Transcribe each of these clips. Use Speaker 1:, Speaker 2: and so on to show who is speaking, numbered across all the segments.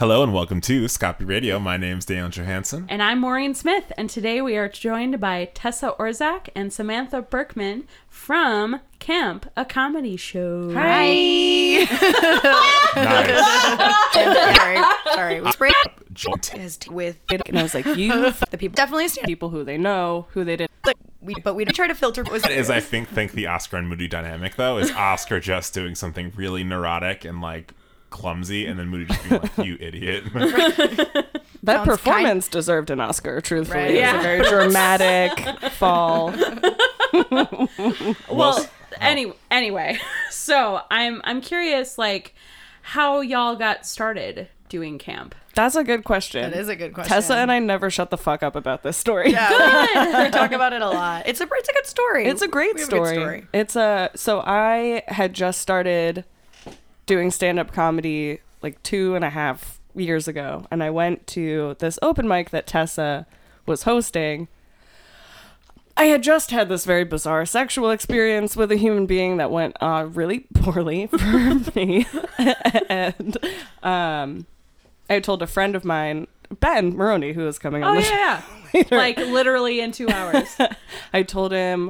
Speaker 1: Hello and welcome to Scopy Radio. My name's Daniel Johansson.
Speaker 2: And I'm Maureen Smith, and today we are joined by Tessa Orzak and Samantha Berkman from Camp, a comedy show.
Speaker 3: Hi!
Speaker 1: Nice.
Speaker 3: Sorry. With
Speaker 4: And I was like, you
Speaker 3: the people definitely stand
Speaker 4: people who they know, who they didn't.
Speaker 3: but we try to filter what was
Speaker 1: Is I think the Oscar and Moody dynamic though is Oscar just doing something really neurotic and like clumsy, and then Moody just being like, "You idiot."
Speaker 4: That
Speaker 3: Sounds
Speaker 4: performance deserved an Oscar, truthfully.
Speaker 3: Right.
Speaker 4: It was
Speaker 2: Yeah.
Speaker 4: a very dramatic fall.
Speaker 2: Well, anyway, so I'm curious, like, how y'all got started doing camp.
Speaker 4: That's a good question.
Speaker 3: That is a good question.
Speaker 4: Tessa and I never shut the fuck up about this story.
Speaker 3: Yeah, we talk about it a lot. It's a good story.
Speaker 4: It's a great
Speaker 3: We have a good
Speaker 4: story. So I had just started doing stand-up comedy like 2.5 years ago, and I went to this open mic that Tessa was hosting. I had just had this very bizarre sexual experience with a human being that went really poorly for me. And I told a friend of mine, Ben Maroney, who is coming on the show
Speaker 2: Yeah.
Speaker 4: later.
Speaker 2: Like, literally in 2 hours.
Speaker 4: I told him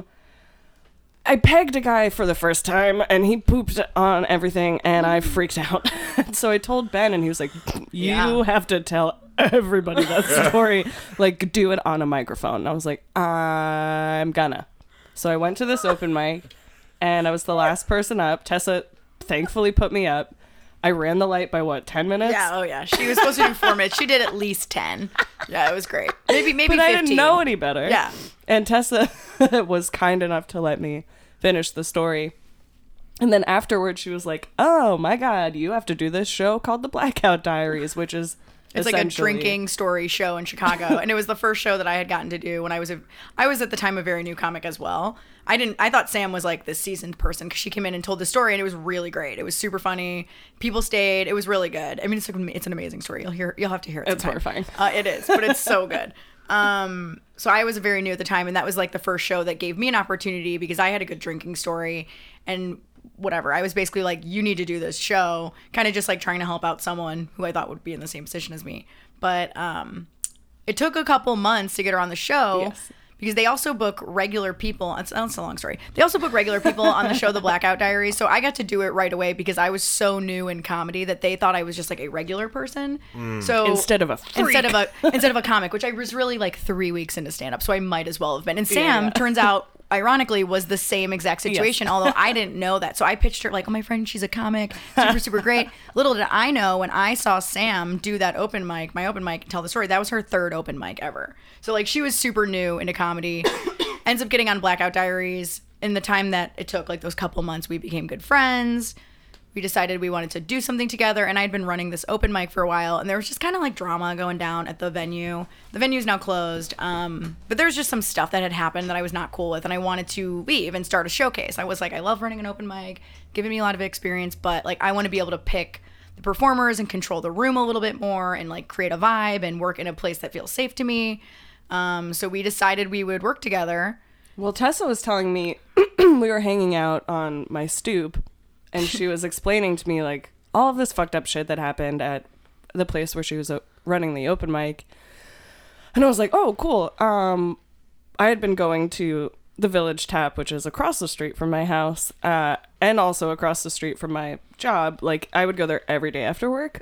Speaker 4: I pegged a guy for the first time and he pooped on everything and I freaked out. So I told Ben and he was like, you have to tell everybody that story. Like, do it on a microphone. And I was like, I'm gonna. So I went to this open mic and I was the last person up. Tessa thankfully put me up. I ran the light by 10 minutes?
Speaker 3: Yeah, oh yeah. She was supposed to do 4 minutes. She did at least 10. Yeah, it was great. Maybe
Speaker 4: But
Speaker 3: 15.
Speaker 4: I didn't know any better.
Speaker 3: Yeah.
Speaker 4: And Tessa was kind enough to let me finish the story. And then afterwards she was like, oh my God, you have to do this show called The Blackout Diaries, which is
Speaker 3: It's like a drinking story show in Chicago, and it was the first show that I had gotten to do when I was at the time a very new comic as well. I thought Sam was like this seasoned person because she came in and told the story, and it was really great. It was super funny. People stayed. It was really good. I mean, it's an amazing story. You'll have to hear it.
Speaker 4: It's
Speaker 3: sometime.
Speaker 4: horrifying.
Speaker 3: It is, but it's so good. So I was very new at the time, and that was like the first show that gave me an opportunity because I had a good drinking story and whatever. I was basically like, you need to do this show, kind of just like trying to help out someone who I thought would be in the same position as me. But it took a couple months to get her on the show.
Speaker 4: Yes.
Speaker 3: Because they also book regular people. That's a long story. They also book regular people on the show, The Blackout Diaries. So I got to do it right away because I was so new in comedy that they thought I was just like a regular person. So
Speaker 4: Instead of a freak.
Speaker 3: instead of a comic, which I was really like 3 weeks into stand up, so I might as well have been. And Sam turns out, ironically, was the same exact situation, although I didn't know that. So I pitched her like, oh, my friend, she's a comic, super great. Little did I know, when I saw Sam do that my open mic and tell the story, that was her third open mic ever. So like, she was super new into comedy, ends up getting on Blackout Diaries. In the time that it took, like those couple months, we became good friends. We decided we wanted to do something together, and I'd been running this open mic for a while, and there was just kind of like drama going down at the venue. The venue's now closed, but there was just some stuff that had happened that I was not cool with, and I wanted to leave and start a showcase. I was like, I love running an open mic, giving me a lot of experience, but like I want to be able to pick the performers and control the room a little bit more and like create a vibe and work in a place that feels safe to me. So we decided we would work together.
Speaker 4: Well, Tessa was telling me we were hanging out on my stoop, and she was explaining to me like all of this fucked up shit that happened at the place where she was running the open mic. And I was like, oh, cool. I had been going to the Village Tap, which is across the street from my house, and also across the street from my job. Like, I would go there every day after work.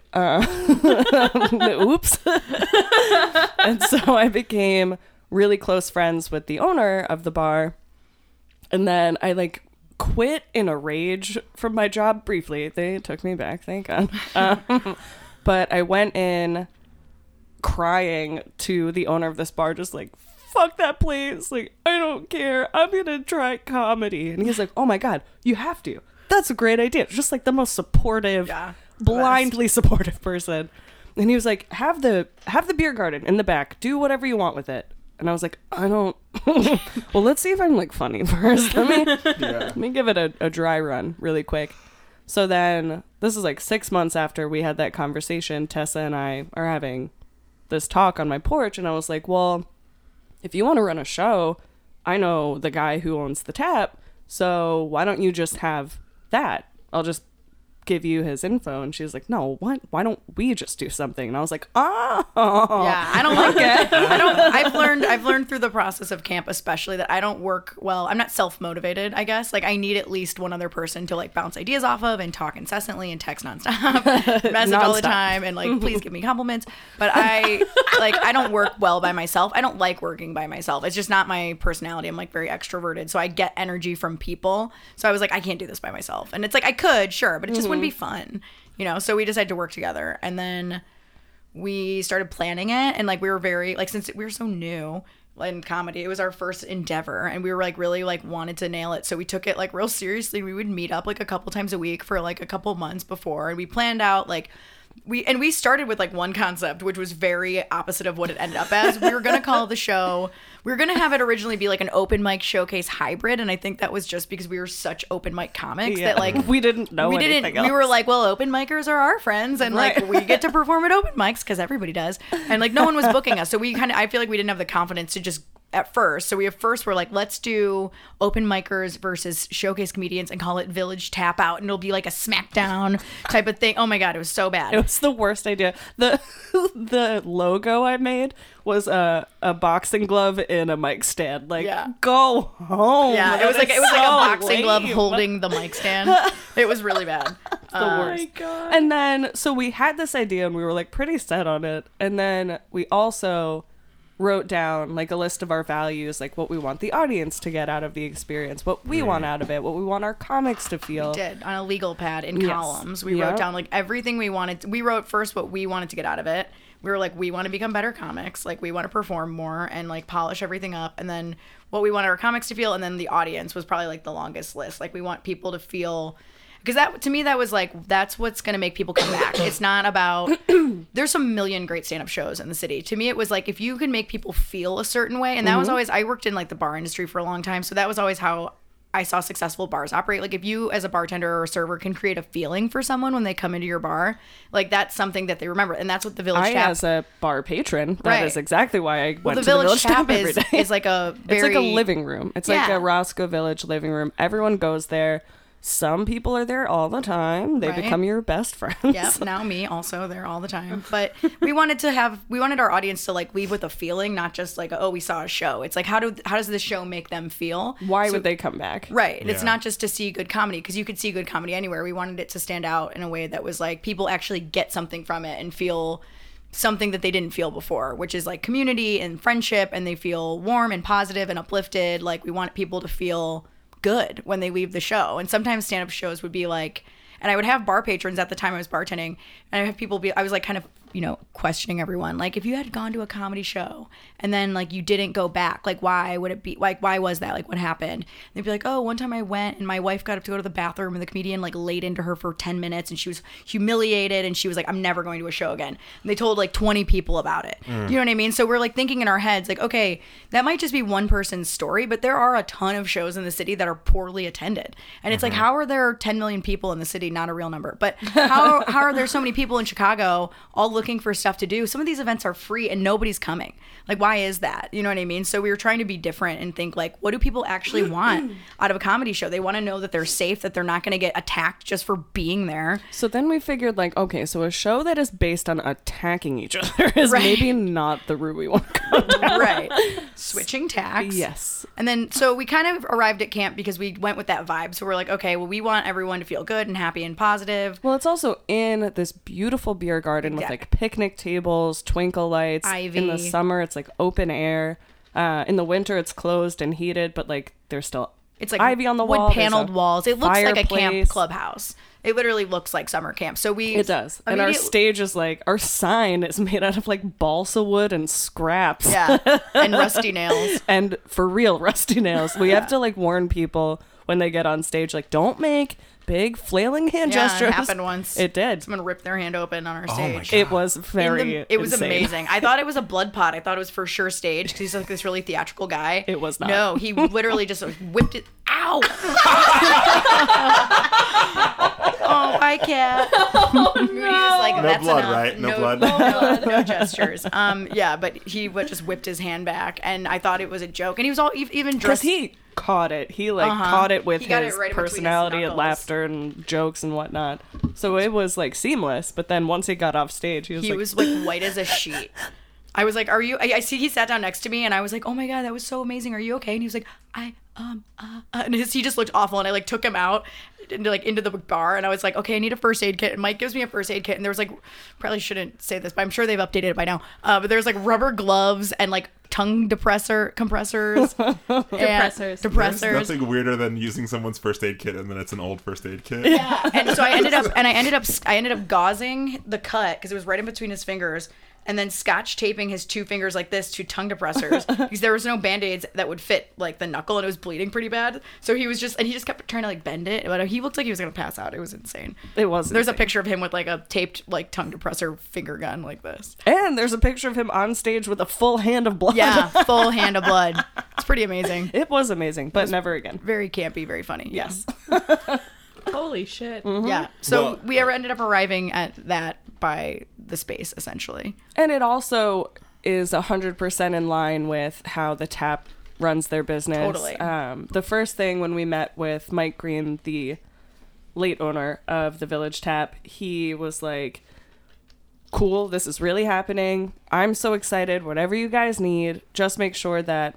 Speaker 4: Oops. And so I became really close friends with the owner of the bar. And then I like quit in a rage from my job briefly. They took me back, thank God. But I went in crying to the owner of this bar, just like, fuck that place. Like, I don't care. I'm going to try comedy. And he's like, oh my God, you have to. That's a great idea. Just like the most supportive, blindly supportive person. And he was like, have the beer garden in the back. Do whatever you want with it. And I was like, I don't. Well, let's see if I'm like funny first. Let me give it a dry run really quick. So then this is like 6 months after we had that conversation. Tessa and I are having this talk on my porch. And I was like, well, if you want to run a show, I know the guy who owns the tap. So why don't you just have that? I'll just give you his info. And she was like, no, what? Why don't we just do something? And I was like, oh.
Speaker 3: Yeah, I don't like it. I've learned through the process of camp especially that I don't work well. I'm not self-motivated, I guess. Like I need at least one other person to like bounce ideas off of and talk incessantly and text nonstop, message all the time and like please give me compliments. But I don't work well by myself. I don't like working by myself. It's just not my personality. I'm like very extroverted, so I get energy from people. So I was like, I can't do this by myself. And it's like I could, sure, but it just wouldn't be fun, you know. So we decided to work together, and then we started planning it. And like we were very like, since we were so new in comedy, it was our first endeavor, and we were like really like wanted to nail it. So we took it like real seriously. We would meet up like a couple times a week for like a couple months before, and we planned out like. We started with like one concept, which was very opposite of what it ended up as. We were going to call the show, we were going to have it originally be like an open mic showcase hybrid. And I think that was just because we were such open mic comics that like
Speaker 4: we didn't know anything else.
Speaker 3: We were like, well, open micers are our friends. And like we get to perform at open mics because everybody does. And like no one was booking us. So we I feel like we didn't have the confidence to just at first. So we at first were like, let's do open micers versus showcase comedians and call it Village Tap Out. And it'll be like a SmackDown type of thing. Oh my God, it was so bad.
Speaker 4: It was the worst idea. The logo I made was a boxing glove in a mic stand. Like, go home.
Speaker 3: Yeah, it was like a boxing glove holding the mic stand. It was really bad.
Speaker 4: The worst. Oh my God. And then, so we had this idea and we were like pretty set on it. And then we also wrote down like a list of our values, like what we want the audience to get out of the experience, what we want out of it, what we want our comics to feel.
Speaker 3: We did on a legal pad in columns. We wrote down like everything we wanted. We wrote first what we wanted to get out of it. We were like, we want to become better comics. Like we want to perform more and like polish everything up. And then what we want our comics to feel. And then the audience was probably like the longest list. Like we want people to feel, because that to me that was like that's what's gonna make people come back. It's not about there's some million great stand-up shows in the city. To me it was like if you can make people feel a certain way, and that was always, I worked in like the bar industry for a long time, so that was always how I saw successful bars operate. Like if you as a bartender or a server can create a feeling for someone when they come into your bar, like that's something that they remember. And that's what the Village Tap,
Speaker 4: as a bar patron, that is exactly why I went to
Speaker 3: the Village
Speaker 4: Tap
Speaker 3: every day. Is like a very,
Speaker 4: it's like a living room. It's like a Roscoe Village living room. Everyone goes there. Some people are there all the time. They become your best friends.
Speaker 3: Yep. Now me also there all the time. But we wanted our audience to like leave with a feeling, not just like, oh, we saw a show. It's like, how does this show make them feel?
Speaker 4: Why would they come back?
Speaker 3: Right. It's not just to see good comedy, because you could see good comedy anywhere. We wanted it to stand out in a way that was like people actually get something from it and feel something that they didn't feel before, which is like community and friendship, and they feel warm and positive and uplifted. Like we want people to feel good when they leave the show. And sometimes stand-up shows would be like, and I would have bar patrons at the time I was bartending, and I have people I was like kind of, you know, questioning everyone, like if you had gone to a comedy show and then like you didn't go back, like why would it be like, why was that, like what happened? And they'd be like, oh, one time I went and my wife got up to go to the bathroom and the comedian like laid into her for 10 minutes and she was humiliated and she was like, I'm never going to a show again. And they told like 20 people about it. You know what I mean? So we're like thinking in our heads like, okay, that might just be one person's story, but there are a ton of shows in the city that are poorly attended. And it's like, how are there 10 million people in the city? Not a real number, but how are there so many people in Chicago all looking for stuff to do? Some of these events are free and nobody's coming. Like, why is that? You know what I mean? So we were trying to be different and think like, what do people actually want out of a comedy show? They want to know that they're safe, that they're not going to get attacked just for being there.
Speaker 4: So then we figured like, okay, so a show that is based on attacking each other is maybe not the route we want to go down.
Speaker 3: Right. Switching tacks.
Speaker 4: Yes.
Speaker 3: And then, so we kind of arrived at camp because we went with that vibe. So we're like, okay, well, we want everyone to feel good and happy and positive.
Speaker 4: Well, it's also in this beautiful beer garden with like picnic tables, twinkle lights.
Speaker 3: Ivy.
Speaker 4: In the summer, it's like open air. In the winter, it's closed and heated, but like there's still
Speaker 3: it's like
Speaker 4: ivy on the wall.
Speaker 3: Wood paneled walls. It looks like a camp
Speaker 4: fireplace.
Speaker 3: Clubhouse. It literally looks like summer camp. So
Speaker 4: it does. And our stage is like, our sign is made out of like balsa wood and scraps.
Speaker 3: Yeah. And rusty nails.
Speaker 4: And for real, rusty nails. We have to like warn people when they get on stage, like, don't make big flailing hand gestures.
Speaker 3: It happened once.
Speaker 4: It did.
Speaker 3: Someone ripped their hand open on our stage.
Speaker 4: It was it
Speaker 3: was
Speaker 4: insane.
Speaker 3: Amazing. I thought it was a blood pot. I thought it was for sure stage because he's like this really theatrical guy.
Speaker 4: It was not.
Speaker 3: No, he literally just whipped it. Ow! Oh, hi, cat. Moody's like,
Speaker 1: No
Speaker 3: that's
Speaker 1: blood,
Speaker 3: enough.
Speaker 1: right? No blood.
Speaker 3: No gestures. Yeah, but he just whipped his hand back, and I thought it was a joke. And he was all even
Speaker 4: Because
Speaker 3: dressed.
Speaker 4: he caught it. He
Speaker 3: Uh-huh.
Speaker 4: caught it with
Speaker 3: He got
Speaker 4: his
Speaker 3: it right between his
Speaker 4: personality and
Speaker 3: knuckles.
Speaker 4: laughter and jokes and whatnot. So it was like seamless. But then once he got off stage, he was
Speaker 3: He
Speaker 4: like,
Speaker 3: was like white as a sheet. I was like, "Are you?" I see he sat down next to me, and I was like, "Oh my god, that was so amazing. Are you okay?" And he was like, and he just looked awful. And I like took him out into the bar, and I was like, "Okay, I need a first aid kit." And Mike gives me a first aid kit, and there was like, probably shouldn't say this, but I'm sure they've updated it by now. But there's like rubber gloves and like tongue compressors,
Speaker 2: Depressors.
Speaker 1: There's nothing weirder than using someone's first aid kit and then it's an old first aid kit.
Speaker 3: Yeah, and so I ended up gauzing the cut because it was right in between his fingers, and then scotch taping his two fingers like this to tongue depressors because there was no band-aids that would fit like the knuckle, and it was bleeding pretty bad. So he just kept trying to like bend it, but he looked like he was gonna pass out. It was insane.
Speaker 4: it was.
Speaker 3: There's a
Speaker 4: insane.
Speaker 3: picture of him with like a taped like tongue depressor finger gun like this.
Speaker 4: And there's a picture of him on stage with a full hand of blood.
Speaker 3: Yeah, full hand of blood. It's pretty amazing.
Speaker 4: It was amazing, but never again.
Speaker 3: Very campy, very funny.
Speaker 4: Yes.
Speaker 2: Holy shit.
Speaker 3: Yeah. So
Speaker 1: Well-
Speaker 3: we ended up arriving at that by the space essentially.
Speaker 4: And it also is 100% in line with how the Tap runs their business.
Speaker 3: Totally.
Speaker 4: The first thing when we met with Mike Green, the late owner of the Village Tap, he was like, cool, this is really happening. I'm so excited. Whatever you guys need, just make sure that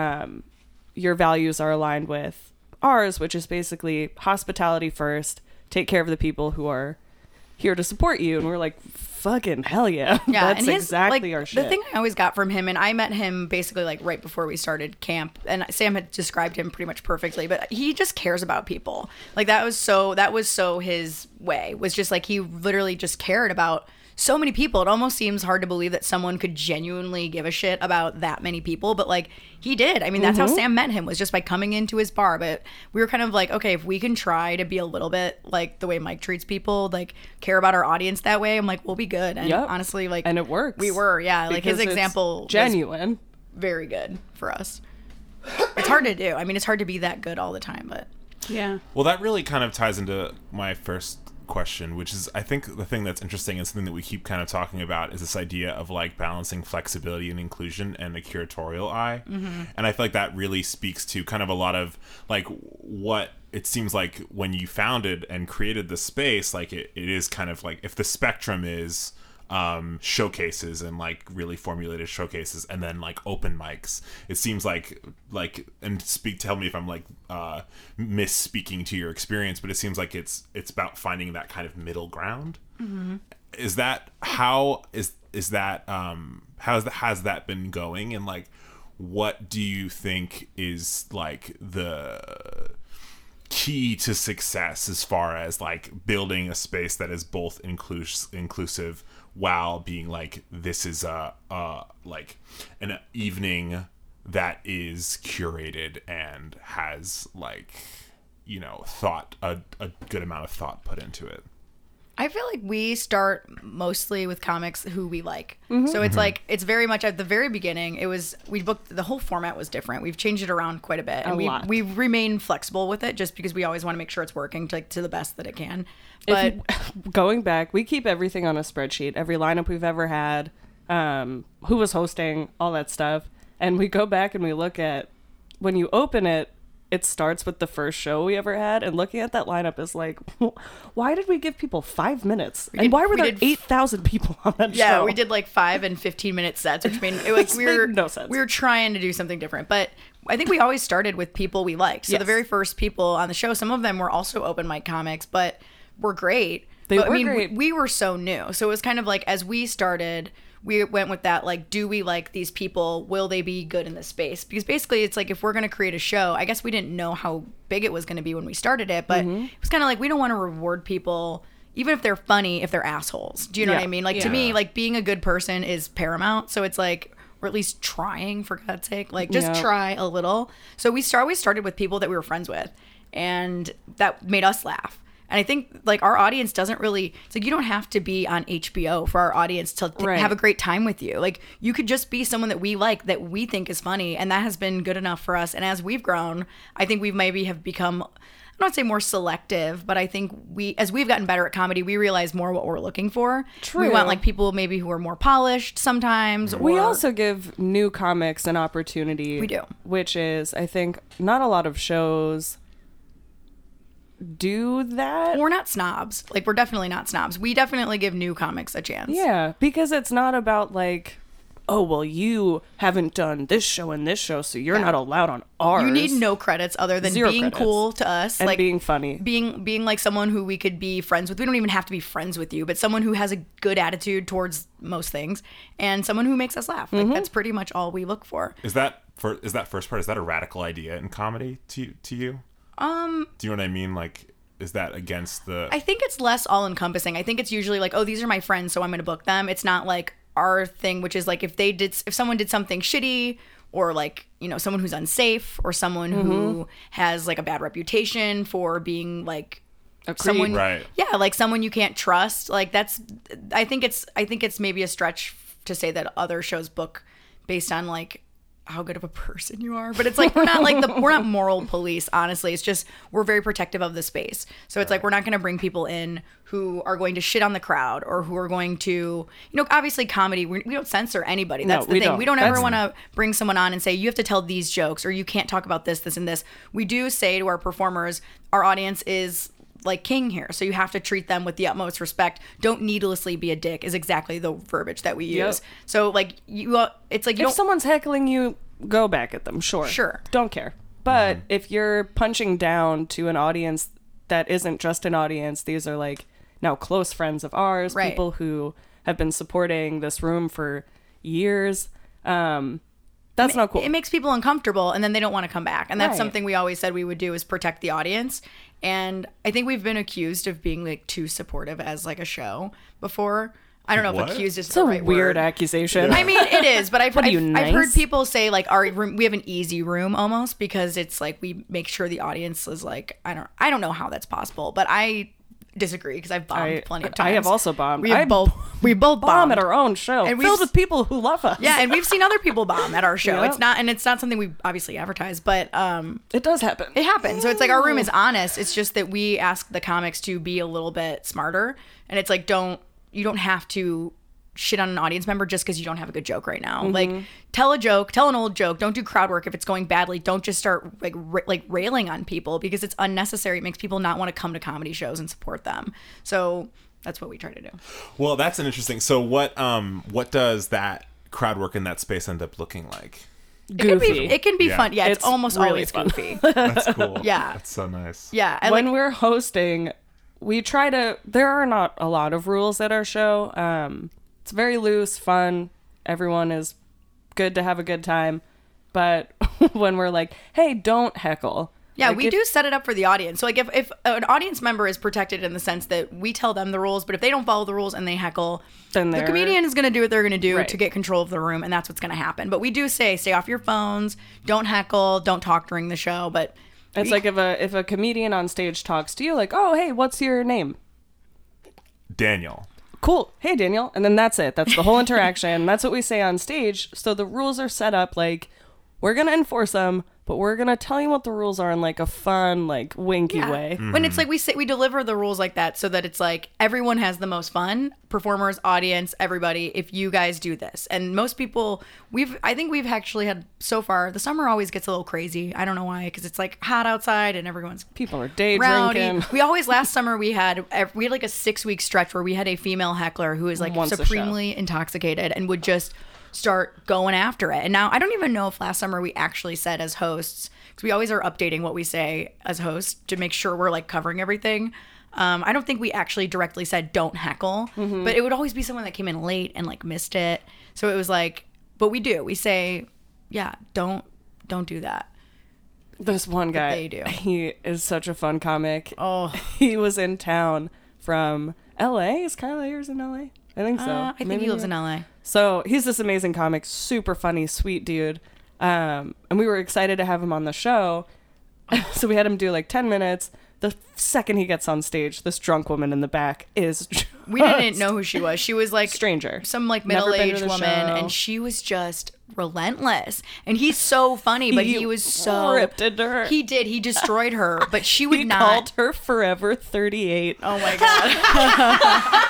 Speaker 4: your values are aligned with ours, which is basically hospitality first, take care of the people who are here to support you. And we're like, fucking hell yeah.
Speaker 3: Yeah,
Speaker 4: That's
Speaker 3: and his,
Speaker 4: exactly
Speaker 3: like,
Speaker 4: our shit.
Speaker 3: The thing I always got from him, and I met him basically like right before we started camp, and Sam had described him pretty much perfectly, but he just cares about people. Like that was so his way, was just like he literally just cared about so many people. It almost seems hard to believe that someone could genuinely give a shit about that many people, but like he did. I mean, that's how Sam met him, was just by coming into his bar. But we were kind of like, okay, if we can try to be a little bit like the way Mike treats people, like care about our audience that way, I'm like, we'll be good. And
Speaker 4: Yep.
Speaker 3: honestly, like,
Speaker 4: And it works.
Speaker 3: We were, yeah. Like his
Speaker 4: Because it's
Speaker 3: example was
Speaker 4: genuine.
Speaker 3: very good for us. It's hard to do. I mean, it's hard to be that good all the time, but
Speaker 2: Yeah.
Speaker 1: Well, that really kind of ties into my first question, which is, I think the thing that's interesting and something that we keep kind of talking about is this idea of like balancing flexibility and inclusion and a curatorial eye. And I feel like that really speaks to kind of a lot of like what it seems like when you founded and created the space, like it is kind of like if the spectrum is showcases and like really formulated showcases and then like open mics, it seems like and tell me if I'm like misspeaking to your experience, but it seems like it's about finding that kind of middle ground. Is that how has that been going, and like what do you think is like the key to success as far as like building a space that is both inclusive while being like, this is a like an evening that is curated and has like, you know, thought a good amount of thought put into it?
Speaker 3: I feel like we start mostly with comics who we like. So it's like, it's very much at the very beginning, we booked, the whole format was different. We've changed it around quite a bit. And
Speaker 4: lot.
Speaker 3: we remain flexible with it just because we always want to make sure it's working to the best that it can. But
Speaker 4: Going back, we keep everything on a spreadsheet, every lineup we've ever had, who was hosting, all that stuff. And we go back and we look at, when you open it, it starts with the first show we ever had, and looking at that lineup is like, why did we give people 5 minutes? And why were there 8,000 people on that show?
Speaker 3: yeah, we did like 5 and 15-minute sets, which made it like
Speaker 4: made no sense.
Speaker 3: we were trying to do something different. But I think we always started with people we liked. So
Speaker 4: Yes.
Speaker 3: the very first people on the show, some of them were also open mic comics, but were great.
Speaker 4: They
Speaker 3: But,
Speaker 4: were
Speaker 3: I mean,
Speaker 4: great.
Speaker 3: We were so new. So it was kind of like, as we started, we went with that, like, do we like these people? Will they be good in this space? Because basically it's like, if we're going to create a show, I guess we didn't know how big it was going to be when we started it, but it was kind of like, we don't want to reward people, even if they're funny, if they're assholes. Do you know what I mean? Like, to
Speaker 2: Yeah.
Speaker 3: me, like, being a good person is paramount. So it's like, or at least trying, for God's sake, like, just
Speaker 4: Yeah.
Speaker 3: try a little. So we started with people that we were friends with, and that made us laugh. And I think like our audience doesn't really, it's like you don't have to be on HBO for our audience to
Speaker 4: Right.
Speaker 3: have a great time with you. Like you could just be someone that we like, that we think is funny, and that has been good enough for us. And as we've grown, I think we maybe have become, I don't say more selective, but I think as we've gotten better at comedy, we realize more what we're looking for.
Speaker 4: True.
Speaker 3: We want like people maybe who are more polished sometimes.
Speaker 4: We
Speaker 3: or-
Speaker 4: also give new comics an opportunity.
Speaker 3: We do.
Speaker 4: Which is, I think, not a lot of shows do that.
Speaker 3: We're not snobs. Like we're definitely not snobs. We definitely give new comics a chance.
Speaker 4: Yeah, because it's not about like, oh, well, you haven't done this show and this show, so you're not allowed on ours.
Speaker 3: You need no credits other than
Speaker 4: 0
Speaker 3: being
Speaker 4: credits.
Speaker 3: cool to us,
Speaker 4: And
Speaker 3: like
Speaker 4: being funny.
Speaker 3: being like someone who we could be friends with. We don't even have to be friends with you, but someone who has a good attitude towards most things, and someone who makes us laugh. Like that's pretty much all we look for.
Speaker 1: Is that first part? Is that a radical idea in comedy to you? Do you know what I mean? Like, is that against the?
Speaker 3: I think it's less all encompassing. I think it's usually like, oh, these are my friends, so I'm going to book them. It's not like our thing, which is like if someone did something shitty, or like, you know, someone who's unsafe, or someone who has like a bad reputation for being like someone,
Speaker 1: Right.
Speaker 3: yeah, like someone you can't trust. Like that's, I think it's maybe a stretch to say that other shows book based on like how good of a person you are, but it's like we're not moral police, honestly. It's just we're very protective of the space. So it's like we're not going to bring people in who are going to shit on the crowd, or who are going to, you know, obviously comedy, we don't censor anybody. That's the
Speaker 4: we
Speaker 3: thing.
Speaker 4: don't.
Speaker 3: We don't ever
Speaker 4: That's-
Speaker 3: want to bring someone on and say you have to tell these jokes, or you can't talk about this and this. We do say to our performers, our audience is like king here, so you have to treat them with the utmost respect. Don't needlessly be a dick is exactly the verbiage that we use.
Speaker 4: Yep.
Speaker 3: So like it's like you
Speaker 4: If
Speaker 3: don't,
Speaker 4: someone's heckling you, go back at them. Sure. Don't care. But if you're punching down to an audience that isn't just an audience, these are like now close friends of ours,
Speaker 3: Right.
Speaker 4: people who have been supporting this room for years. That's not cool.
Speaker 3: it makes people uncomfortable, and then they don't want to come back. And that's
Speaker 4: Right.
Speaker 3: something we always said we would do, is protect the audience. And I think we've been accused of being like too supportive as like a show before. I don't know
Speaker 1: What?
Speaker 3: if accused is
Speaker 4: It's
Speaker 3: the
Speaker 4: a
Speaker 3: right
Speaker 4: weird
Speaker 3: word.
Speaker 4: accusation.
Speaker 3: I mean, it is, but I've
Speaker 4: What are you,
Speaker 3: I've heard
Speaker 4: nice?
Speaker 3: people say like our room, we have an easy room almost, because it's like we make sure the audience is like, I don't know how that's possible, but I disagree, because I've bombed plenty of times.
Speaker 4: I have also bombed.
Speaker 3: We both
Speaker 4: bomb
Speaker 3: bombed
Speaker 4: at our own show,
Speaker 3: And we've
Speaker 4: filled
Speaker 3: s-
Speaker 4: with people who love us.
Speaker 3: Yeah, and we've seen other people bomb at our show.
Speaker 4: Yep.
Speaker 3: It's not something we obviously advertise, but
Speaker 4: It does happen.
Speaker 3: it happens. So it's like our room is honest. It's just that we ask the comics to be a little bit smarter, and it's like you don't have to shit on an audience member just because you don't have a good joke right now. Like tell a joke, tell an old joke. Don't do crowd work if it's going badly. Don't just start like railing on people, because it's unnecessary. It makes people not want to come to comedy shows and support them. So that's what we try to do.
Speaker 1: Well, that's an interesting. So what does that crowd work in that space end up looking like?
Speaker 4: Goofy.
Speaker 3: It can be
Speaker 1: Yeah.
Speaker 3: fun. Yeah, it's
Speaker 4: It's
Speaker 3: almost
Speaker 4: really
Speaker 3: always
Speaker 4: fun.
Speaker 3: goofy.
Speaker 1: That's cool.
Speaker 3: Yeah.
Speaker 1: That's so nice.
Speaker 3: Yeah. I
Speaker 4: When
Speaker 3: like,
Speaker 4: we're hosting, we try to. There are not a lot of rules at our show. It's very loose, fun. Everyone is good to have a good time. But when we're like, hey, don't heckle.
Speaker 3: yeah,
Speaker 4: Like,
Speaker 3: we
Speaker 4: if-
Speaker 3: do set it up for the audience. So like if an audience member is protected in the sense that we tell them the rules, but if they don't follow the rules and they heckle,
Speaker 4: Then
Speaker 3: the
Speaker 4: they're-
Speaker 3: comedian is going to do what they're going to do
Speaker 4: Right.
Speaker 3: to get control of the room, and that's what's going to happen. But we do say stay off your phones, don't heckle, don't talk during the show. But
Speaker 4: It's like if a comedian on stage talks to you, like, oh, hey, what's your name?
Speaker 1: Daniel.
Speaker 4: Cool. Hey, Daniel. And then that's it. That's the whole interaction. That's what we say on stage. So the rules are set up like we're going to enforce them, but we're going to tell you what the rules are in like a fun, like winky
Speaker 3: yeah.
Speaker 4: way.
Speaker 3: When it's like we deliver the rules like that so that it's like everyone has the most fun, performers, audience, everybody, if you guys do this. And most people, I think we've actually had so far, the summer always gets a little crazy. I don't know why, because it's like hot outside and everyone's
Speaker 4: People are day
Speaker 3: rowdy.
Speaker 4: drinking.
Speaker 3: We always, last summer we had like a 6-week stretch where we had a female heckler who is like
Speaker 4: Once a show.
Speaker 3: supremely intoxicated and would just start going after it. And now I don't even know if last summer we actually said as hosts, because we always are updating what we say as hosts to make sure we're like covering everything. I don't think we actually directly said don't heckle, but it would always be someone that came in late and like missed it. So it was like, but we say, yeah, don't do that.
Speaker 4: This one guy,
Speaker 3: they do.
Speaker 4: he is such a fun comic.
Speaker 3: Oh,
Speaker 4: He was in town from LA. Is Kyle Ayers in LA? I think so.
Speaker 3: I think
Speaker 4: Maybe
Speaker 3: he lives in LA.
Speaker 4: So he's this amazing comic, super funny, sweet dude. And we were excited to have him on the show. So we had him do like 10 minutes, The second he gets on stage, this drunk woman in the back is
Speaker 3: We didn't know who she was. She was like
Speaker 4: stranger,
Speaker 3: some like
Speaker 4: Never been to
Speaker 3: middle-aged
Speaker 4: the
Speaker 3: woman,
Speaker 4: show.
Speaker 3: and she was just relentless. And he's so funny, but he was so
Speaker 4: ripped into her.
Speaker 3: He did. He destroyed her, but she would
Speaker 4: He
Speaker 3: not.
Speaker 4: called her Forever 38.
Speaker 3: Oh my god.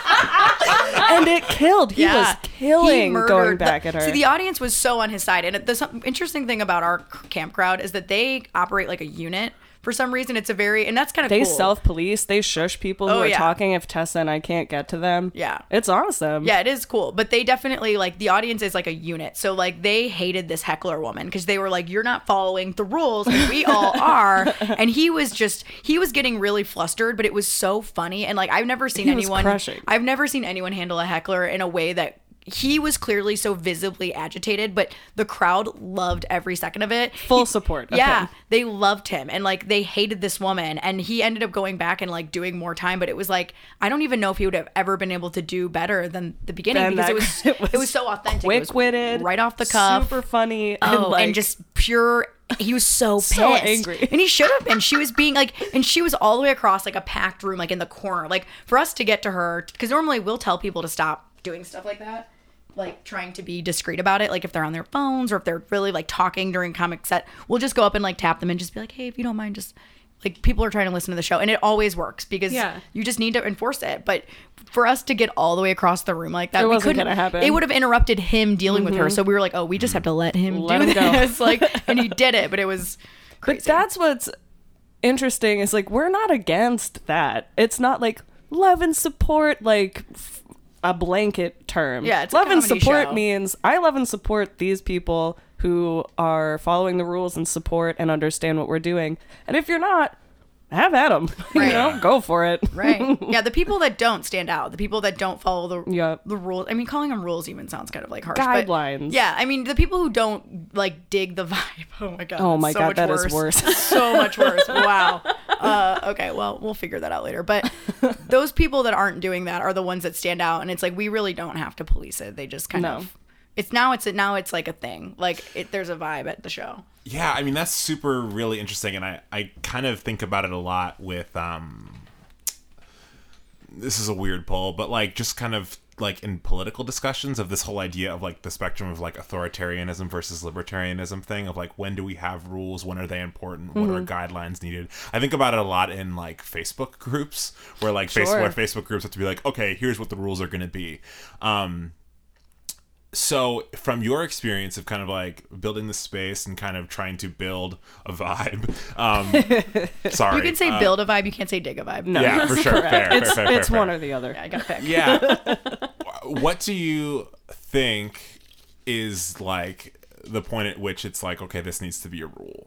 Speaker 4: And it killed. He was killing going back at her.
Speaker 3: See, the audience was so on his side. And the interesting thing about our camp crowd is that they operate like a unit. For some reason, it's a very, and that's kind of
Speaker 4: They
Speaker 3: cool.
Speaker 4: self-police. They shush people who
Speaker 3: Oh,
Speaker 4: are
Speaker 3: yeah.
Speaker 4: talking if Tessa and I can't get to them.
Speaker 3: Yeah.
Speaker 4: It's awesome.
Speaker 3: Yeah, it is cool. But they definitely, like, the audience is like a unit. So, like, they hated this heckler woman because they were like, you're not following the rules, and we all are. And he was getting really flustered, but it was so funny. And, like, I've never seen
Speaker 4: He was
Speaker 3: anyone
Speaker 4: crushing.
Speaker 3: I've never seen anyone handle a heckler in a way that he was clearly so visibly agitated, but the crowd loved every second of it.
Speaker 4: Full support of
Speaker 3: Yeah,
Speaker 4: him.
Speaker 3: they loved him, and like they hated this woman, and he ended up going back and like doing more time. But it was like, I don't even know if he would have ever been able to do better than the beginning
Speaker 4: Than
Speaker 3: because
Speaker 4: that-
Speaker 3: it was so authentic. It was
Speaker 4: Quick-witted,
Speaker 3: right off the cuff,
Speaker 4: super funny,
Speaker 3: and just pure. He was so pissed.
Speaker 4: So angry.
Speaker 3: And he should have been. She was being like, and she was all the way across like a packed room, like in the corner. Like for us to get to her, because normally we'll tell people to stop doing stuff like that, like trying to be discreet about it. Like if they're on their phones or if they're really like talking during comic set, we'll just go up and like tap them and just be like, hey, if you don't mind, just like people are trying to listen to the show. And it always works because you just need to enforce it. But for us to get all the way across the room like that,
Speaker 4: It
Speaker 3: we
Speaker 4: wasn't
Speaker 3: couldn't.
Speaker 4: gonna happen.
Speaker 3: It would have interrupted him dealing with her. So we were like, oh, we just have to let him
Speaker 4: Let
Speaker 3: do
Speaker 4: him go.
Speaker 3: this. Like, and he did it, but it was crazy.
Speaker 4: But that's what's interesting is like we're not against that. It's not like love and support like a blanket term.
Speaker 3: Yeah, it's a
Speaker 4: love and
Speaker 3: comedy
Speaker 4: support
Speaker 3: show.
Speaker 4: means I love and support these people who are following the rules and support and understand what we're doing. And if you're not, have at them. You
Speaker 3: Right.
Speaker 4: know, go for it.
Speaker 3: Right. Yeah, the people that don't stand out, the people that don't follow the
Speaker 4: Yeah.
Speaker 3: rules. I mean, calling them rules even sounds kind of like harsh.
Speaker 4: Guidelines.
Speaker 3: But yeah, I mean, the people who don't like dig the vibe. Oh my god.
Speaker 4: Oh
Speaker 3: that's
Speaker 4: my
Speaker 3: so
Speaker 4: God,
Speaker 3: much
Speaker 4: that is worse.
Speaker 3: So much worse. Wow. Okay, well, we'll figure that out later. But those people that aren't doing that are the ones that stand out, and it's like we really don't have to police it. They just kind of. It's now it's like a thing. Like there's a vibe at the show.
Speaker 1: Yeah, I mean that's super really interesting, and I kind of think about it a lot with this is a weird poll, but like just kind of like in political discussions of this whole idea of like the spectrum of like authoritarianism versus libertarianism thing of like when do we have rules, when are they important, what are guidelines needed. I think about it a lot in like Facebook groups where like Facebook groups have to be like, okay, here's what the rules are going to be. So from your experience of kind of like building the space and kind of trying to build a vibe, sorry.
Speaker 3: You can say build a vibe, you can't say dig a vibe.
Speaker 4: No.
Speaker 1: Yeah, for sure. Fair,
Speaker 4: It's
Speaker 1: fair.
Speaker 4: one or the other.
Speaker 3: I gotta pick.
Speaker 1: Yeah. What do you think is like the point at which it's like, okay, this needs to be a rule?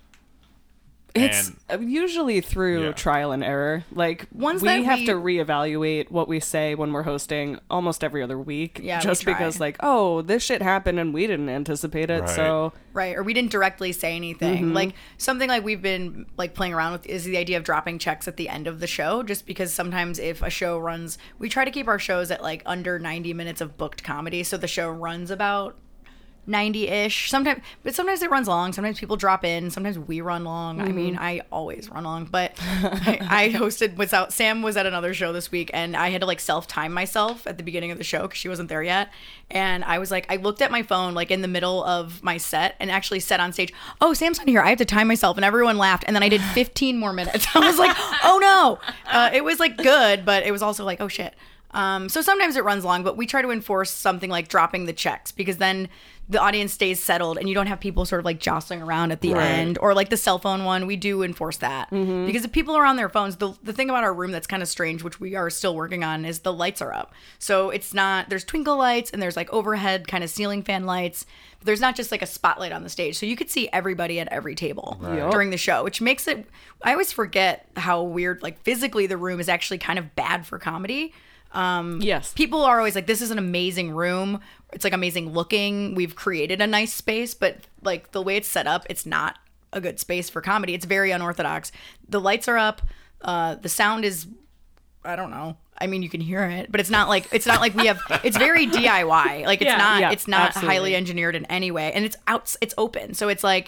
Speaker 4: It's usually through
Speaker 1: Yeah.
Speaker 4: trial and error. Like
Speaker 3: Ones
Speaker 4: we
Speaker 3: that
Speaker 4: have
Speaker 3: we-
Speaker 4: to reevaluate what we say when we're hosting almost every other week.
Speaker 3: Yeah, we
Speaker 4: just
Speaker 3: try.
Speaker 4: because like, oh, this shit happened and we didn't anticipate it.
Speaker 1: Right.
Speaker 4: So
Speaker 3: Right, or we didn't directly say anything. Like something like we've been like playing around with is the idea of dropping checks at the end of the show, just because sometimes if a show runs, we try to keep our shows at like under 90 minutes of booked comedy, so the show runs about 90-ish. Sometimes it runs long. Sometimes people drop in. Sometimes we run long. I mean, I always run long, but I hosted without Sam was at another show this week, and I had to like self-time myself at the beginning of the show because she wasn't there yet. And I was like, I looked at my phone like in the middle of my set and actually said on stage, "Oh, Sam's not here. I have to time myself." And everyone laughed. And then I did 15 more minutes. I was like, "Oh no!" It was like good, but it was also like, "Oh shit." So sometimes it runs long, but we try to enforce something like dropping the checks because then the audience stays settled and you don't have people sort of like jostling around at the end, or like the cell phone one. We do enforce that because if people are on their phones, the thing about our room that's kind of strange, which we are still working on, is the lights are up. So it's not, there's twinkle lights and there's like overhead kind of ceiling fan lights. But there's not just like a spotlight on the stage. So you could see everybody at every table during the show, which makes it, I always forget how weird, like physically the room is actually kind of bad for comedy.
Speaker 4: yes.
Speaker 3: People are always like, this is an amazing room. It's like amazing looking. We've created a nice space, but like the way it's set up, it's not a good space for comedy. It's very unorthodox. The lights are up. The sound is, I don't know. I mean, you can hear it, but it's not like we have, it's very DIY. Like it's not
Speaker 4: Yeah,
Speaker 3: it's not
Speaker 4: absolutely.
Speaker 3: highly engineered in any way. And it's open. So it's like,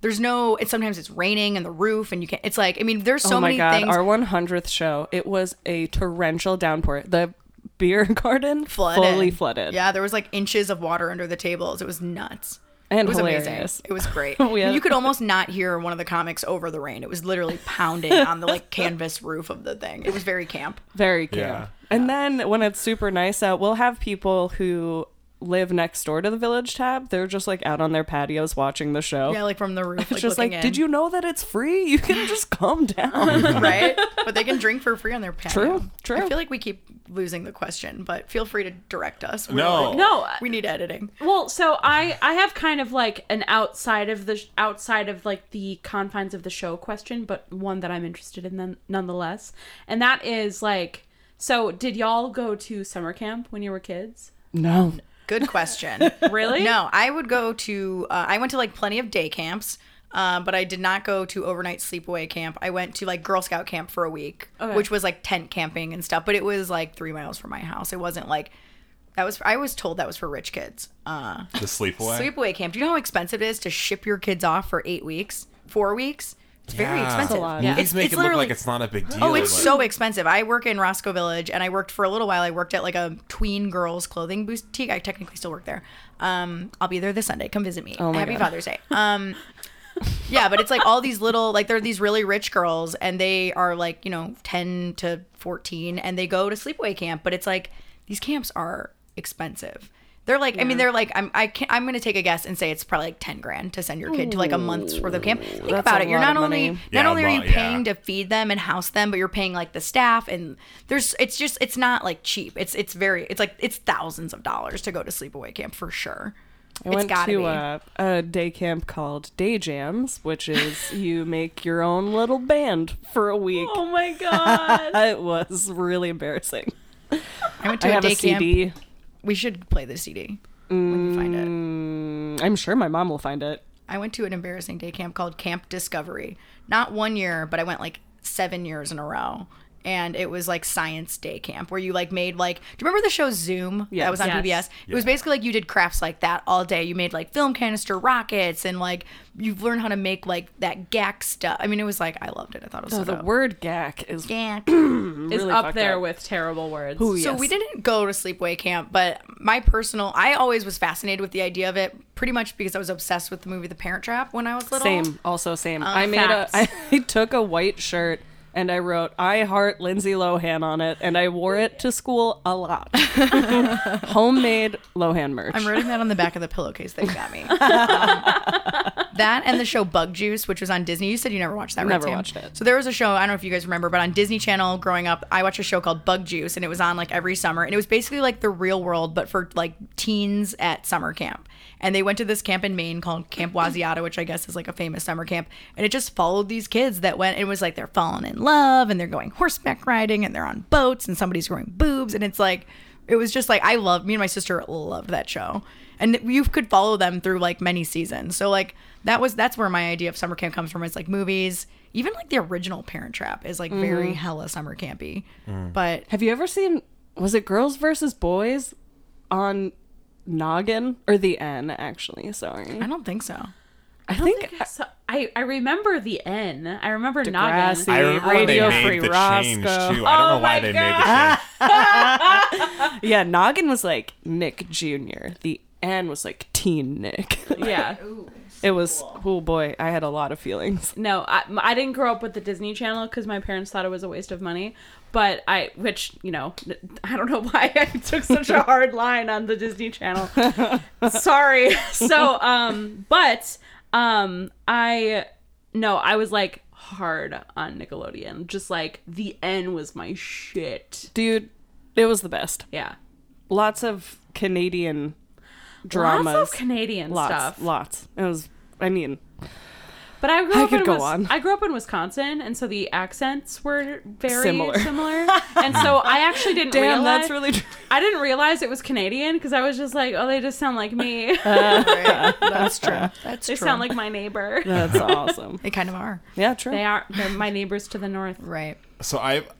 Speaker 3: there's no. Sometimes it's raining and the roof, and you can't. It's like, I mean, there's so many things.
Speaker 4: Our 100th show, it was a torrential downpour. The beer garden fully flooded.
Speaker 3: Yeah, there was like inches of water under the tables. It was nuts.
Speaker 4: And
Speaker 3: it was
Speaker 4: hilarious.
Speaker 3: amazing. It was great. You could almost not hear one of the comics over the rain. It was literally pounding on the like canvas roof of the thing. It was very camp.
Speaker 4: Very camp. Yeah. And then when it's super nice out, we'll have people who live next door to the Village Tab. They're just like out on their patios watching the show.
Speaker 3: Yeah, like from the roof.
Speaker 4: It's just like, did you know that it's free? You can just calm down.
Speaker 3: Right? But they can drink for free on their patio.
Speaker 4: True.
Speaker 3: I feel like we keep losing the question, but feel free to direct us.
Speaker 1: No.
Speaker 3: We need editing.
Speaker 2: Well, so I have kind of like an outside of like the confines of the show question, but one that I'm interested in nonetheless. And that is like, so did y'all go to summer camp when you were kids?
Speaker 4: No.
Speaker 3: Good question.
Speaker 2: Really?
Speaker 3: No, I would go to, I went to like plenty of day camps, but I did not go to overnight sleepaway camp. I went to like Girl Scout camp for a week, which was like tent camping and stuff, but it was like 3 miles from my house. It wasn't like, I was told that was for rich kids.
Speaker 1: The sleepaway?
Speaker 3: Sleepaway camp. Do you know how expensive it is to ship your kids off for 8 weeks, 4 weeks? It's very expensive.
Speaker 1: Movies make it look like it's not a big deal.
Speaker 3: Oh, it's so expensive. I work in Roscoe Village, and I worked for a little while. I worked at like a tween girls clothing boutique. I technically still work there. I'll be there this Sunday. Come visit me. Happy Father's Day. Yeah, but it's like all these little, like, they're these really rich girls, and they are like, 10 to 14, and they go to sleepaway camp. But it's like, these camps are expensive. They're like, I mean, they're like, I'm going to take a guess and say it's probably like 10 grand to send your kid to like a month's worth of camp. Think about it. You're not only are you paying to feed them and house them, but you're paying like the staff, and it's not like cheap. It's thousands of dollars to go to sleepaway camp for sure.
Speaker 4: I went to a day camp called Day Jams, which is you make your own little band for a week.
Speaker 2: Oh my God.
Speaker 4: It was really embarrassing.
Speaker 3: I went to a day camp. We should play the CD when you find it.
Speaker 4: I'm sure my mom will find it.
Speaker 3: I went to an embarrassing day camp called Camp Discovery. Not 1 year, but I went like 7 years in a row. And it was like science day camp where you like made like, do you remember the show Zoom?
Speaker 4: Yeah.
Speaker 3: That was on PBS? It was basically like you did crafts like that all day. You made like film canister rockets, and like you've learned how to make like that GAC stuff. I mean, it was like, I loved it. I thought it was so
Speaker 4: the
Speaker 3: dope.
Speaker 4: word GAC is
Speaker 2: is
Speaker 4: really
Speaker 2: up there
Speaker 4: up
Speaker 2: with terrible words.
Speaker 4: Ooh,
Speaker 3: So we didn't go to sleepaway camp, but I always was fascinated with the idea of it, pretty much because I was obsessed with the movie The Parent Trap when I was little.
Speaker 4: Same. I took a white shirt and I wrote "I heart Lindsay Lohan" on it, and I wore it to school a lot. Homemade Lohan merch.
Speaker 3: I'm writing that on the back of the pillowcase that you got me. That and the show Bug Juice, which was on Disney. You said you never watched that, right?
Speaker 4: Never
Speaker 3: Sam?
Speaker 4: watched it.
Speaker 3: So there was a show, I don't know if you guys remember, but on Disney Channel growing up, I watched a show called Bug Juice, and it was on like every summer. And it was basically like the real world, but for like teens at summer camp. And they went to this camp in Maine called Camp Wasiata, which I guess is like a famous summer camp. And it just followed these kids that went, it was like they're falling in love, and they're going horseback riding, and they're on boats, and somebody's growing boobs. And it's like, it was just like, me and my sister loved that show. And you could follow them through like many seasons. So like that's where my idea of summer camp comes from. It's like movies, even like the original Parent Trap is like very hella summer campy. But
Speaker 4: have you ever seen, was it Girls versus Boys on Noggin or the N actually? Sorry.
Speaker 3: I don't think so.
Speaker 2: I think so. I remember the N. I remember
Speaker 4: Degrassi,
Speaker 2: Noggin.
Speaker 1: I remember when
Speaker 4: Radio
Speaker 1: they
Speaker 4: Free
Speaker 1: made the change
Speaker 4: Roscoe.
Speaker 1: too. I don't know why they made the change.
Speaker 4: Yeah, Noggin was like Nick Jr. The N was like Teen Nick.
Speaker 2: Yeah.
Speaker 4: It was, oh boy, I had a lot of feelings.
Speaker 2: No, I didn't grow up with the Disney Channel because my parents thought it was a waste of money. But I don't know why I took such a hard line on the Disney Channel. Sorry. So, I was like hard on Nickelodeon. Just like the N was my shit.
Speaker 4: Dude, it was the best.
Speaker 2: Yeah.
Speaker 4: Lots of Canadian dramas.
Speaker 2: Lots of Canadian stuff.
Speaker 4: Lots. It was, I mean,
Speaker 2: but I grew up in Wisconsin, and so the accents were very similar. And so I actually didn't realize.
Speaker 4: That's really true.
Speaker 2: I didn't realize it was Canadian because I was just like, oh, they just sound like me.
Speaker 3: Right. That's true.
Speaker 2: They sound like my neighbor.
Speaker 4: That's awesome.
Speaker 3: They kind of are.
Speaker 4: Yeah, true.
Speaker 2: They're my neighbors to the north.
Speaker 3: Right.
Speaker 1: So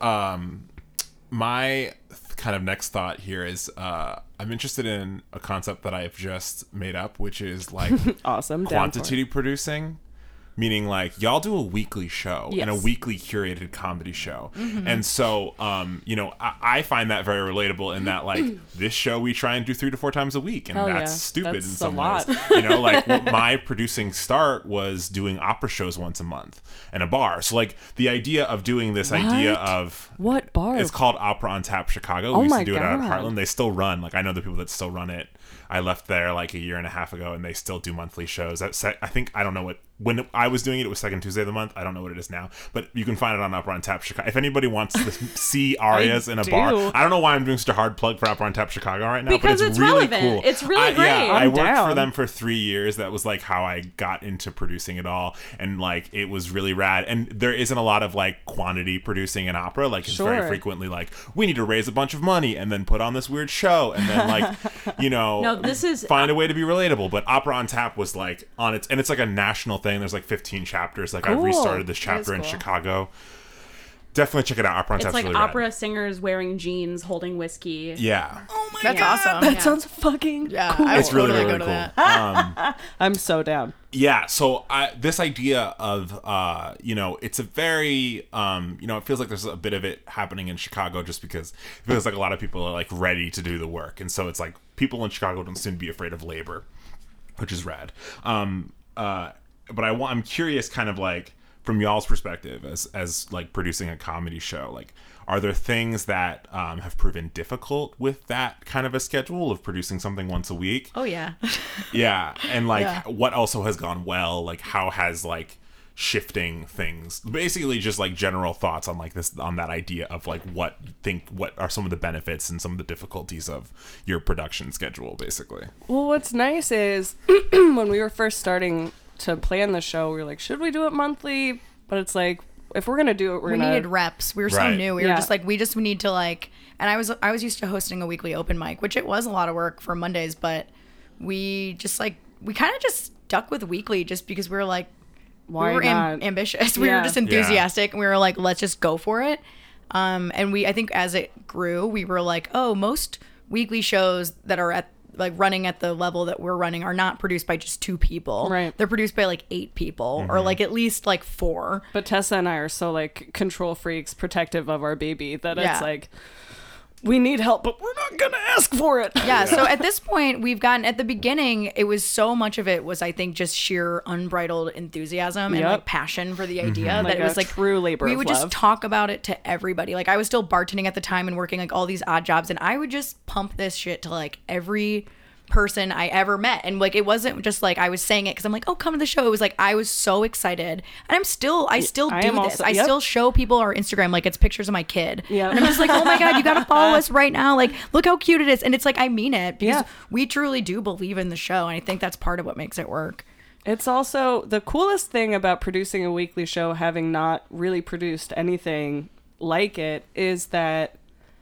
Speaker 1: my kind of next thought here is I'm interested in a concept that I've just made up, which is like
Speaker 4: awesome
Speaker 1: quantity producing. meaning like y'all do a weekly show and a
Speaker 2: Yes.
Speaker 1: weekly curated comedy show. And so, you know, I find that very relatable in that like this show we try and do 3 to 4 times a week. And
Speaker 4: Hell
Speaker 1: that's
Speaker 4: yeah.
Speaker 1: stupid
Speaker 4: That's
Speaker 1: in
Speaker 4: a
Speaker 1: some
Speaker 4: lot.
Speaker 1: ways. You know, like my producing start was doing opera shows once a month and a bar. So like the idea of doing this idea
Speaker 4: What?
Speaker 1: of
Speaker 4: What bar?
Speaker 1: it's called Opera on Tap Chicago.
Speaker 4: Oh
Speaker 1: We used
Speaker 4: my
Speaker 1: to do it out
Speaker 4: God.
Speaker 1: at Heartland. They still run. Like I know the people that still run it. I left there like a year and a half ago, and they still do monthly shows. I think I don't know what when I was doing it. It was second Tuesday of the month. I don't know what it is now, but you can find it on Opera on Tap Chicago. If anybody wants to see arias in a bar, I don't know why I'm doing such a hard plug for Opera on Tap Chicago right now,
Speaker 2: Because
Speaker 1: but
Speaker 2: it's
Speaker 1: really
Speaker 2: relevant.
Speaker 1: cool.
Speaker 2: It's really great.
Speaker 1: Yeah, I
Speaker 4: I'm
Speaker 1: worked for
Speaker 4: down.
Speaker 1: them for 3 years. That was like how I got into producing it all, and like it was really rad. And there isn't a lot of like quantity producing an opera. Like it's very
Speaker 4: Sure.
Speaker 1: frequently like we need to raise a bunch of money and then put on this weird show and then like you know
Speaker 2: No, this is-
Speaker 1: find a way to be relatable. But Opera on Tap was like on its, and it's like a national thing. There's like 15 chapters. Like I've
Speaker 4: Cool.
Speaker 1: restarted this
Speaker 3: That is
Speaker 1: chapter in
Speaker 3: cool.
Speaker 1: Chicago. Definitely check it out. Opera on
Speaker 2: It's
Speaker 1: Tap's
Speaker 2: like
Speaker 1: really rad.
Speaker 2: opera singers wearing jeans, holding whiskey.
Speaker 1: Yeah,
Speaker 3: That's awesome.
Speaker 4: That sounds fucking
Speaker 3: Yeah,
Speaker 4: cool.
Speaker 3: I would
Speaker 1: it's really
Speaker 3: totally
Speaker 1: really
Speaker 3: go
Speaker 1: cool.
Speaker 3: to that.
Speaker 4: I'm so down.
Speaker 1: Yeah, so this idea of you know, it's a very you know, it feels like there's a bit of it happening in Chicago just because it feels like a lot of people are like ready to do the work, and so it's like people in Chicago don't seem to be afraid of labor, which is rad. But I'm curious, kind of like from y'all's perspective as like producing a comedy show, like are there things that have proven difficult with that kind of a schedule of producing something once a week?
Speaker 3: Oh yeah.
Speaker 1: Yeah, and like
Speaker 3: Yeah.
Speaker 1: what also has gone well, like how has like shifting things, basically just like general thoughts on like this, on that idea of like what are some of the benefits and some of the difficulties of your production schedule, basically.
Speaker 4: Well, what's nice is when we were first starting to plan the show, we were like, should we do it monthly? But it's like, if we're gonna do it,
Speaker 3: We needed reps. We were so
Speaker 1: Right.
Speaker 3: new. We were
Speaker 4: Yeah.
Speaker 3: just like, we just need to like, and I was used to hosting a weekly open mic, which it was a lot of work for Mondays, but we just like, we kind of just stuck with weekly just because we were like,
Speaker 4: Why
Speaker 3: we were
Speaker 4: not?
Speaker 3: ambitious. We were
Speaker 4: Yeah.
Speaker 3: just enthusiastic, and we were like, let's just go for it. And I think as it grew, we were like, oh, most weekly shows that are at like running at the level that we're running are not produced by just 2 people.
Speaker 4: Right.
Speaker 3: They're produced by like 8 people or like at least like 4.
Speaker 4: But Tessa and I are so like control freaks, protective of our baby that
Speaker 3: Yeah.
Speaker 4: it's like, we need help, but we're not gonna ask for it.
Speaker 3: Yeah, so at this point, we've gotten, at the beginning, it was so much of it was, I think, just sheer unbridled enthusiasm and
Speaker 4: Yep.
Speaker 3: like passion for the idea
Speaker 4: Like
Speaker 3: that it
Speaker 4: a
Speaker 3: was like
Speaker 4: true labor
Speaker 3: we
Speaker 4: of
Speaker 3: would
Speaker 4: love.
Speaker 3: just talk about it to everybody. Like I was still bartending at the time and working like all these odd jobs, and I would just pump this shit to like every person I ever met. And like it wasn't just like I was saying it because I'm like, oh, come to the show. It was like I was so excited, and I still
Speaker 4: I
Speaker 3: do
Speaker 4: am
Speaker 3: this.
Speaker 4: also-
Speaker 3: I
Speaker 4: yep.
Speaker 3: still show people our Instagram like it's pictures of my kid.
Speaker 4: Yeah.
Speaker 3: And I'm just like, oh my god, you gotta follow us right now. Like look how cute it is. And it's like I mean it because
Speaker 4: Yeah.
Speaker 3: we truly do believe in the show, and I think that's part of what makes it work.
Speaker 4: It's also the coolest thing about producing a weekly show, having not really produced anything like it, is that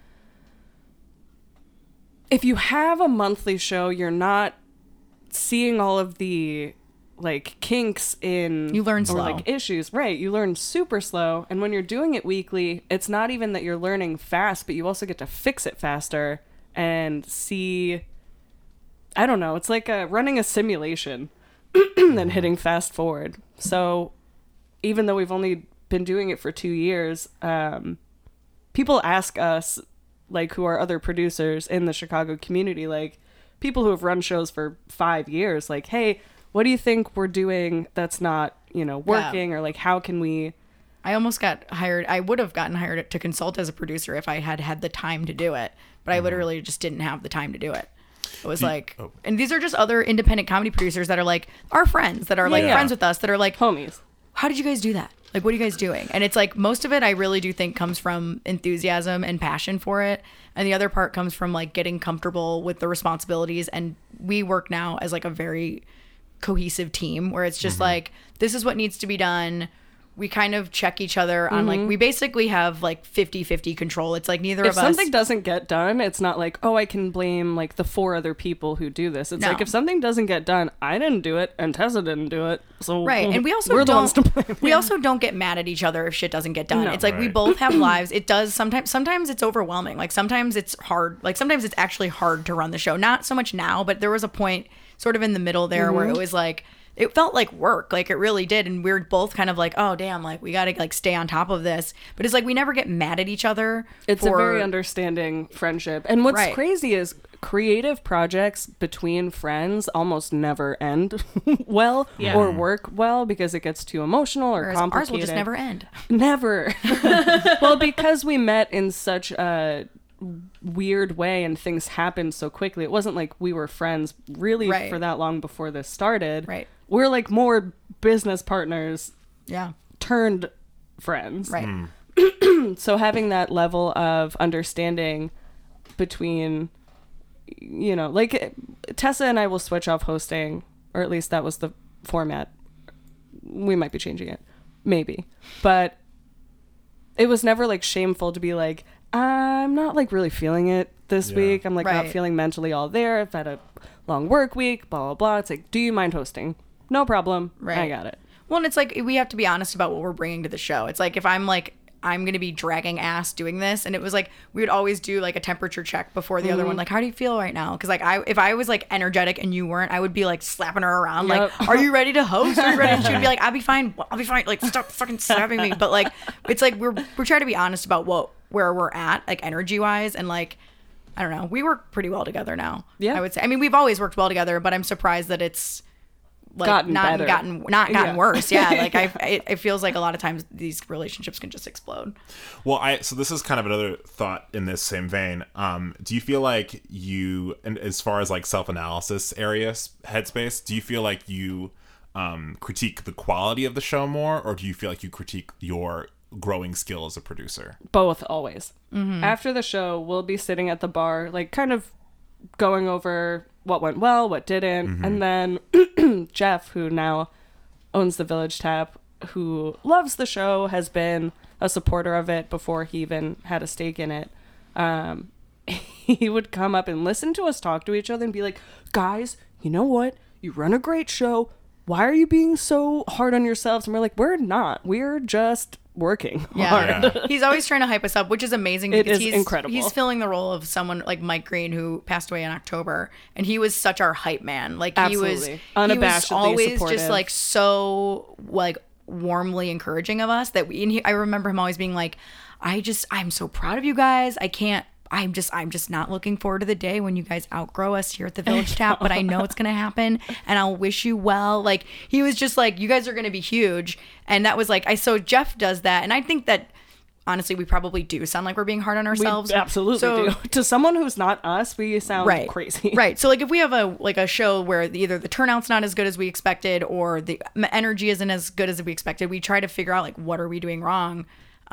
Speaker 4: if you have a monthly show, you're not seeing all of the like kinks in
Speaker 3: You learn
Speaker 4: or
Speaker 3: slow.
Speaker 4: like issues. Right. You learn super slow. And when you're doing it weekly, it's not even that you're learning fast, but you also get to fix it faster and see, I don't know, it's like running a simulation and hitting fast forward. So even though we've only been doing it for 2 years, people ask us, like, who are other producers in the Chicago community, like people who have run shows for 5 years, like, hey, what do you think we're doing that's not, you know, working? Or like, how can we?
Speaker 3: I almost got hired. I would have gotten hired to consult as a producer if I had had the time to do it, but I literally just didn't have the time to do it. It was and these are just other independent comedy producers that are like our friends, that are like
Speaker 4: Yeah.
Speaker 3: friends with us, that are like,
Speaker 4: Homies.
Speaker 3: how did you guys do that? Like, what are you guys doing? And it's like most of it I really do think comes from enthusiasm and passion for it. And the other part comes from like getting comfortable with the responsibilities. And we work now as like a very cohesive team where it's just like, this is what needs to be done. We kind of check each other on like, we basically have like 50-50 control. It's like neither
Speaker 4: If
Speaker 3: of us.
Speaker 4: something doesn't get done, it's not like, oh, I can blame like the 4 other people who do this. It's
Speaker 3: No.
Speaker 4: like, if something doesn't get done, I didn't do it and Tessa didn't do it. So
Speaker 3: Right. And we also
Speaker 4: we're the ones to blame.
Speaker 3: we also don't get mad at each other if shit doesn't get done.
Speaker 4: No.
Speaker 3: It's like we
Speaker 1: Right.
Speaker 3: both have lives. It does sometimes it's overwhelming. Like sometimes it's hard. Like sometimes it's actually hard to run the show. Not so much now, but there was a point sort of in the middle there where it was like it felt like work. Like it really did. And we were both kind of like, oh damn, like we got to like stay on top of this. But it's like we never get mad at each other.
Speaker 4: It's a very understanding friendship. And what's crazy is creative projects between friends almost never end well or work well because it gets too emotional or complicated.
Speaker 3: Ours will just never end.
Speaker 4: Never. Well, because we met in such a weird way and things happened so quickly. It wasn't like we were friends really for that long before this started.
Speaker 3: Right.
Speaker 4: We're like more business partners.
Speaker 3: Yeah.
Speaker 4: Turned friends.
Speaker 3: Right.
Speaker 4: So having that level of understanding between, you know, like Tessa and I will switch off hosting, or at least that was the format. We might be changing it. Maybe. But it was never like shameful to be like, I'm not like really feeling it this week. I'm like not feeling mentally all there. I've had a long work week, blah, blah, blah. It's like, do you mind hosting? No problem.
Speaker 3: Right.
Speaker 4: I got it.
Speaker 3: Well, and it's like we have to be honest about what we're bringing to the show. It's like if I'm like, I'm going to be dragging ass doing this. And it was like, we would always do like a temperature check before the other one. Like, how do you feel right now? Because like if I was like energetic and you weren't, I would be like slapping her around. Like, are you ready to host? Are you ready? And she would be like, I'll be fine. I'll be fine. Like, stop fucking slapping me. But like, it's like, we're trying to be honest about where we're at, like energy wise. And like, I don't know, we work pretty well together now. Yeah. I would say, I mean, we've always worked well together, but I'm surprised that it's like not gotten worse. Yeah. Like it feels like a lot of times these relationships can just explode.
Speaker 1: Well, so this is kind of another thought in this same vein. Do you feel like you, and as far as like self-analysis areas, headspace, do you feel like you critique the quality of the show more, or do you feel like you critique your growing skill as a producer?
Speaker 4: Both, always. After the show, we'll be sitting at the bar, like kind of going over what went well, what didn't. And then Jeff, who now owns the Village Tap, who loves the show, has been a supporter of it before he even had a stake in it. He would come up and listen to us talk to each other and be like, guys, you know what? You run a great show. Why are you being so hard on yourselves? And we're like, we're not. We're just working hard.
Speaker 3: He's always trying to hype us up, which is amazing because he's
Speaker 4: incredible.
Speaker 3: He's filling the role of someone like Mike Green, who passed away in October, and he was such our hype man. Like
Speaker 4: Absolutely.
Speaker 3: He was always supportive. Just like so like warmly encouraging of us that I remember him always being like, I'm so proud of you guys. I'm just not looking forward to the day when you guys outgrow us here at the Village Tap, but I know it's going to happen and I'll wish you well. Like he was just like, you guys are going to be huge. And that was like, so Jeff does that. And I think that honestly, we probably do sound like we're being hard on ourselves.
Speaker 4: We absolutely do. To someone who's not us, we sound crazy.
Speaker 3: Right. So like if we have a show where either the turnout's not as good as we expected or the energy isn't as good as we expected, we try to figure out like, what are we doing wrong?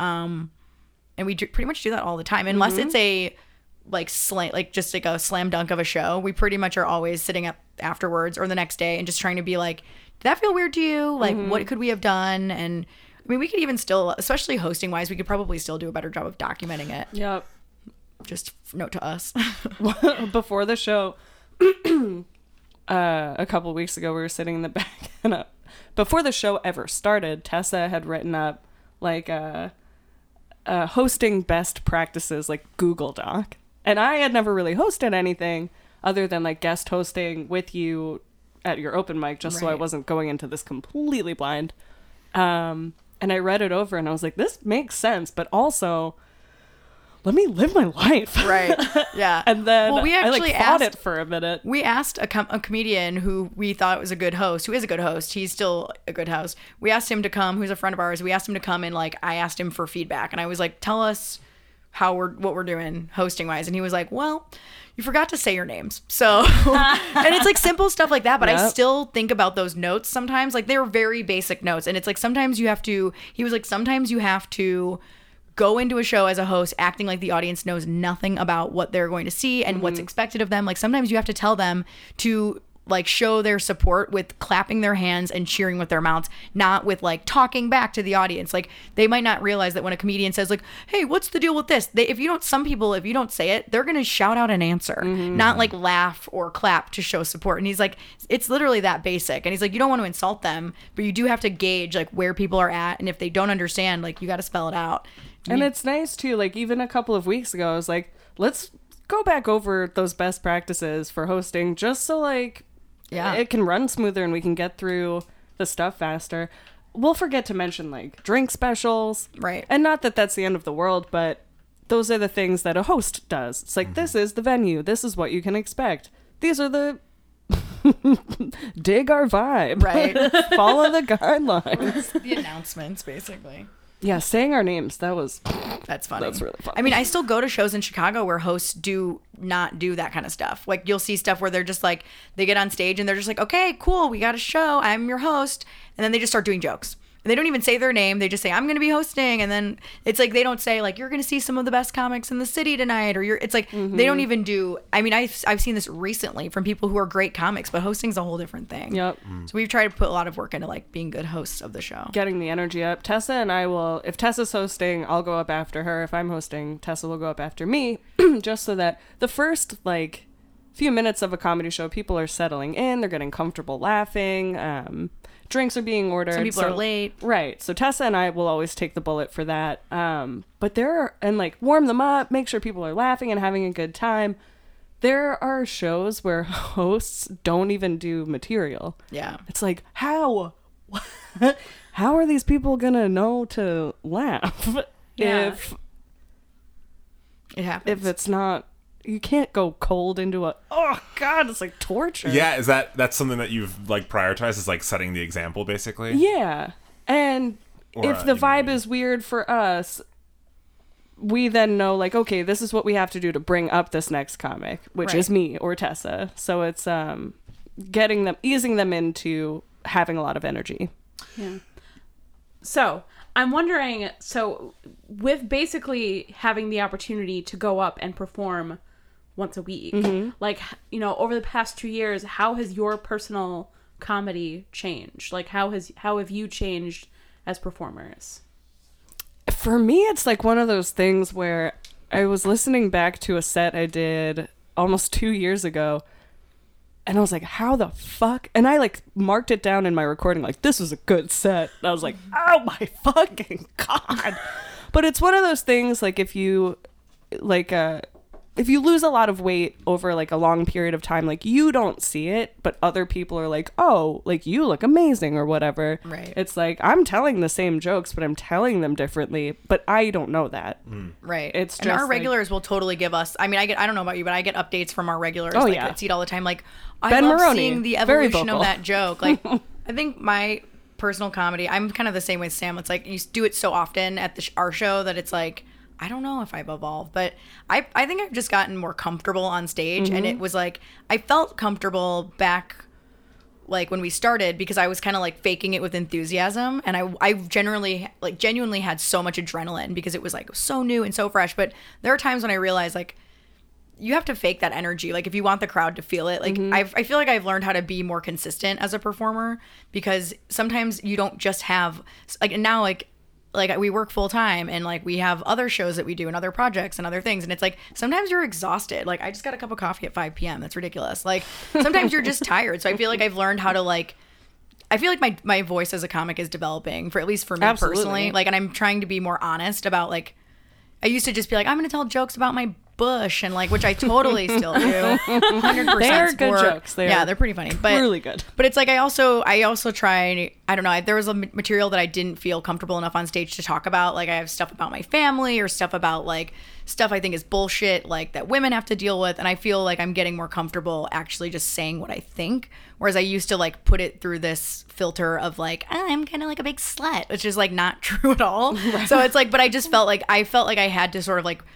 Speaker 3: And we pretty much do that all the time, unless it's a just like a slam dunk of a show. We pretty much are always sitting up afterwards or the next day and just trying to be like, did that feel weird to you? Like, what could we have done? And I mean, we could even still, especially hosting wise, we could probably still do a better job of documenting it.
Speaker 4: Yep.
Speaker 3: Just note to us.
Speaker 4: Before the show, a couple weeks ago, we were sitting in the back, and before the show ever started, Tessa had written up like hosting best practices, like Google Doc. And I had never really hosted anything other than like guest hosting with you at your open mic, just so I wasn't going into this completely blind. And I read it over and I was like, this makes sense, but also let me live my life.
Speaker 3: Right. Yeah.
Speaker 4: And then I thought it for a minute.
Speaker 3: We asked a comedian who we thought was a good host, who is a good host. He's still a good host. We asked him to come, who's a friend of ours. We asked him to come and like, I asked him for feedback and I was like, tell us what we're doing hosting wise. And he was like, well, you forgot to say your names. So, and it's like simple stuff like that, but I still think about those notes sometimes. Like they were very basic notes. And it's like, sometimes you have to go into a show as a host acting like the audience knows nothing about what they're going to see and what's expected of them. Like sometimes you have to tell them to like show their support with clapping their hands and cheering with their mouths, not with like talking back to the audience. Like they might not realize that when a comedian says like, hey, what's the deal with this? If you don't say it, they're going to shout out an answer, not like laugh or clap to show support. And he's like, it's literally that basic. And he's like, you don't want to insult them, but you do have to gauge like where people are at. And if they don't understand, like you got to spell it out.
Speaker 4: And it's nice too, like even a couple of weeks ago, I was like, let's go back over those best practices for hosting just so like
Speaker 3: Yeah.
Speaker 4: it can run smoother and we can get through the stuff faster. We'll forget to mention like drink specials.
Speaker 3: Right.
Speaker 4: And not that that's the end of the world, but those are the things that a host does. It's like, this is the venue. This is what you can expect. These are the dig our vibe.
Speaker 3: Right.
Speaker 4: Follow the guidelines.
Speaker 3: The announcements, basically.
Speaker 4: Yeah, saying our names. That's
Speaker 3: funny.
Speaker 4: That's really funny.
Speaker 3: I mean, I still go to shows in Chicago where hosts do not do that kind of stuff. Like, you'll see stuff where they're just like, they get on stage and they're just like, okay, cool, we got a show. I'm your host. And then they just start doing jokes. And they don't even say their name. They just say, I'm going to be hosting. And then it's like, they don't say like, you're going to see some of the best comics in the city tonight. Or it's like, they don't even do, I mean, I've seen this recently from people who are great comics, but hosting's a whole different thing.
Speaker 4: Yep.
Speaker 3: So we've tried to put a lot of work into like being good hosts of the show.
Speaker 4: Getting the energy up. Tessa and I will, if Tessa's hosting, I'll go up after her. If I'm hosting, Tessa will go up after me, just so that the first like few minutes of a comedy show, people are settling in, they're getting comfortable laughing, drinks are being ordered.
Speaker 3: Some people are late.
Speaker 4: Right. So Tessa and I will always take the bullet for that. But and like warm them up, make sure people are laughing and having a good time. There are shows where hosts don't even do material.
Speaker 3: Yeah.
Speaker 4: It's like, how? How are these people gonna know to laugh
Speaker 2: Yeah.
Speaker 4: if
Speaker 3: It happens.
Speaker 4: it's not? You can't go cold into oh god, it's like torture.
Speaker 1: Yeah, that's something that you've like prioritized, is like setting the example, basically.
Speaker 4: Yeah. And
Speaker 1: Or,
Speaker 4: if the
Speaker 1: you know,
Speaker 4: vibe is weird for us, we then know like, okay, this is what we have to do to bring up this next comic, which
Speaker 3: Right.
Speaker 4: is me or Tessa. So it's easing them into having a lot of energy.
Speaker 2: Yeah. So I'm wondering, with basically having the opportunity to go up and perform once a week, like, you know, over the past 2 years, how has your personal comedy changed? Like, how have you changed as performers?
Speaker 4: For me, it's like one of those things where I was listening back to a set I did almost 2 years ago, and I was like, how the fuck? And I like marked it down in my recording, like, this was a good set. And I was like, oh my fucking God. But it's one of those things, like, if you lose a lot of weight over like a long period of time, like you don't see it, but other people are like, oh, like you look amazing or whatever.
Speaker 3: Right.
Speaker 4: It's like, I'm telling the same jokes, but I'm telling them differently, but I don't know that.
Speaker 3: Right.
Speaker 4: It's
Speaker 3: and
Speaker 4: just
Speaker 3: our
Speaker 4: like-
Speaker 3: regulars will totally give us. I mean, I don't know about you, but I get updates from our regulars.
Speaker 4: Oh,
Speaker 3: like,
Speaker 4: yeah.
Speaker 3: that see it all the time. Like, I
Speaker 4: Ben
Speaker 3: love
Speaker 4: Maroney,
Speaker 3: seeing the
Speaker 4: very
Speaker 3: evolution
Speaker 4: vocal.
Speaker 3: of that joke. Like, I think my personal comedy, I'm kind of the same with Sam. It's like you do it so often at our show that it's like, I don't know if I've evolved, but I think I've just gotten more comfortable on stage. And it was like, I felt comfortable back like when we started because I was kind of like faking it with enthusiasm. And I genuinely had so much adrenaline because it was like so new and so fresh. But there are times when I realized like, you have to fake that energy. Like if you want the crowd to feel it, like I feel like I've learned how to be more consistent as a performer because sometimes you don't just have like, and now like we work full time and like we have other shows that we do and other projects and other things. And it's like, sometimes you're exhausted. Like I just got a cup of coffee at 5 p.m. That's ridiculous. Like sometimes you're just tired. So I feel like I've learned how to like, I feel like my voice as a comic is developing at least for me
Speaker 4: Absolutely.
Speaker 3: personally. Like, and I'm trying to be more honest about like, I used to just be like, I'm going to tell jokes about my bush and like, which I totally still do. 100%
Speaker 4: They are good
Speaker 3: sport.
Speaker 4: jokes.
Speaker 3: They're pretty funny. But
Speaker 4: Really good.
Speaker 3: But it's like I also try. I don't know. There was a material that I didn't feel comfortable enough on stage to talk about. Like I have stuff about my family or stuff about like stuff I think is bullshit, like that women have to deal with. And I feel like I'm getting more comfortable actually just saying what I think. Whereas I used to like put it through this filter of like, I'm kind of like a big slut, which is like not true at all. Right. So it's like, but I just felt like I had to sort of like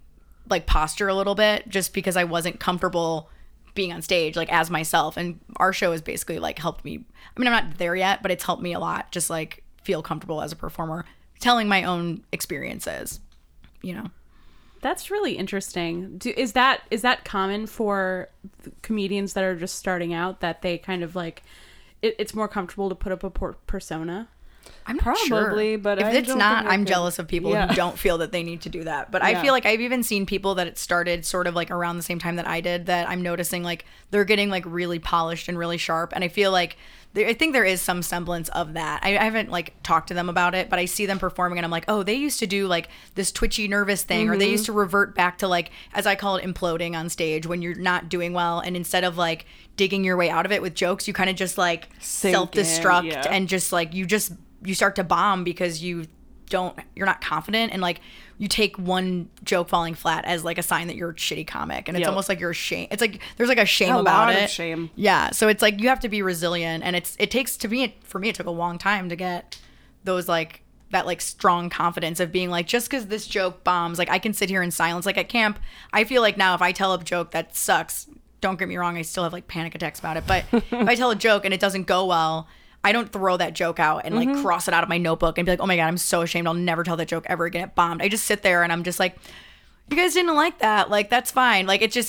Speaker 3: posture a little bit just because I wasn't comfortable being on stage like as myself. And our show has basically like helped me. I mean, I'm not there yet, but it's helped me a lot. Just like feel comfortable as a performer, telling my own experiences, you know?
Speaker 2: That's really interesting. Is that common for comedians that are just starting out, that they kind of like, it's more comfortable to put up a persona?
Speaker 3: I'm not
Speaker 4: Probably,
Speaker 3: sure.
Speaker 4: but
Speaker 3: if
Speaker 4: I
Speaker 3: it's
Speaker 4: don't
Speaker 3: not,
Speaker 4: think I
Speaker 3: I'm
Speaker 4: could-
Speaker 3: jealous of people
Speaker 4: Yeah.
Speaker 3: who don't feel that they need to do that. But
Speaker 4: Yeah.
Speaker 3: I feel like I've even seen people that it started sort of like around the same time that I did, that I'm noticing like they're getting like really polished and really sharp. And I feel like I think there is some semblance of that. I haven't like talked to them about it, but I see them performing and I'm like, oh, they used to do like this twitchy nervous thing, or they used to revert back to like, as I call it, imploding on stage when you're not doing well. And instead of like digging your way out of it with jokes. You kind of just like
Speaker 4: Sink
Speaker 3: self-destruct
Speaker 4: in,
Speaker 3: and just like you start to bomb because you're not confident, and like you take one joke falling flat as like a sign that you're a shitty comic, and it's
Speaker 4: Yep.
Speaker 3: almost like you're ashamed. It's like there's like a shame
Speaker 4: A
Speaker 3: about
Speaker 4: lot
Speaker 3: it.
Speaker 4: of shame.
Speaker 3: Yeah, so it's like you have to be resilient, and it takes for me it took a long time to get those like that like strong confidence of being like, just because this joke bombs, like I can sit here in silence. Like at camp, I feel like now if I tell a joke that sucks, don't get me wrong, I still have like panic attacks about it, but if I tell a joke and it doesn't go well, I don't throw that joke out and like cross it out of my notebook and be like, oh my God, I'm so ashamed, I'll never tell that joke ever again, it bombed. I just sit there and I'm just like, you guys didn't like that, like that's fine. Like it's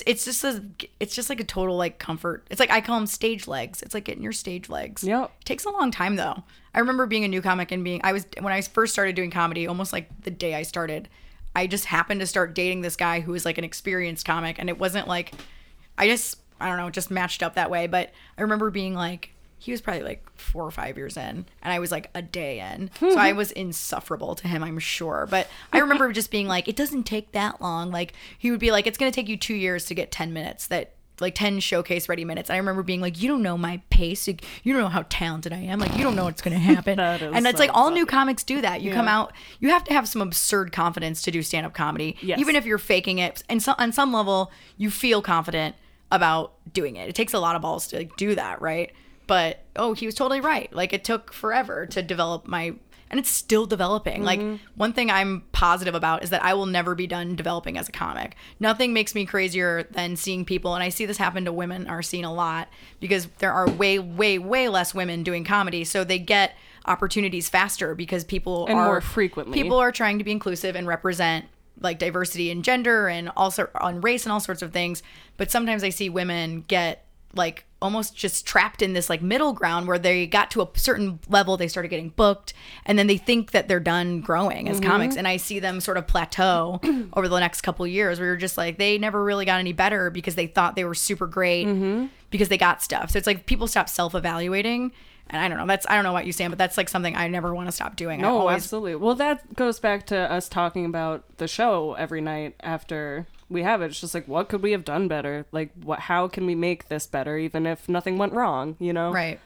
Speaker 3: just like a total like comfort. It's like I call them stage legs. It's like getting your stage legs.
Speaker 4: Yep.
Speaker 3: It takes a long time though. I remember being a new comic and when I first started doing comedy, almost like the day I started, I just happened to start dating this guy who was like an experienced comic, and it wasn't like I don't know, it just matched up that way. But I remember being like, he was probably like 4 or 5 years in, and I was like a day in. So I was insufferable to him, I'm sure. But I remember just being like, it doesn't take that long. Like he would be like, it's going to take you 2 years to get 10 minutes, that like 10 showcase ready minutes. And I remember being like, you don't know my pace. Like, you don't know how talented I am. Like, you don't know what's going to happen. And it's
Speaker 4: so
Speaker 3: like all
Speaker 4: funny.
Speaker 3: new comics do that. You come out, you have to have some absurd confidence to do stand-up comedy.
Speaker 4: Yes.
Speaker 3: Even if you're faking it. And so on some level, you feel confident about doing it. It takes a lot of balls to like, do that, right? But he was totally right. Like it took forever to develop and it's still developing. Like one thing I'm positive about is that I will never be done developing as a comic. Nothing makes me crazier than seeing people, and I see this happen to women in our scene a lot, because there are way, way, way less women doing comedy, so they get opportunities faster because people
Speaker 4: And
Speaker 3: are
Speaker 4: more frequently.
Speaker 3: People are trying to be inclusive and represent like diversity in gender and also on race and all sorts of things. But sometimes I see women get like almost just trapped in this like middle ground where they got to a certain level, they started getting booked, and then they think that they're done growing as comics. And I see them sort of plateau over the next couple of years, where you're just like, they never really got any better because they thought they were super great because they got stuff. So it's like people stop self-evaluating. And I don't know. I don't know what you stand, but that's like something I never want to stop doing.
Speaker 4: No, absolutely. Well, that goes back to us talking about the show every night after we have it. It's just like, what could we have done better? Like, how can we make this better, even if nothing went wrong, you know?
Speaker 3: Right.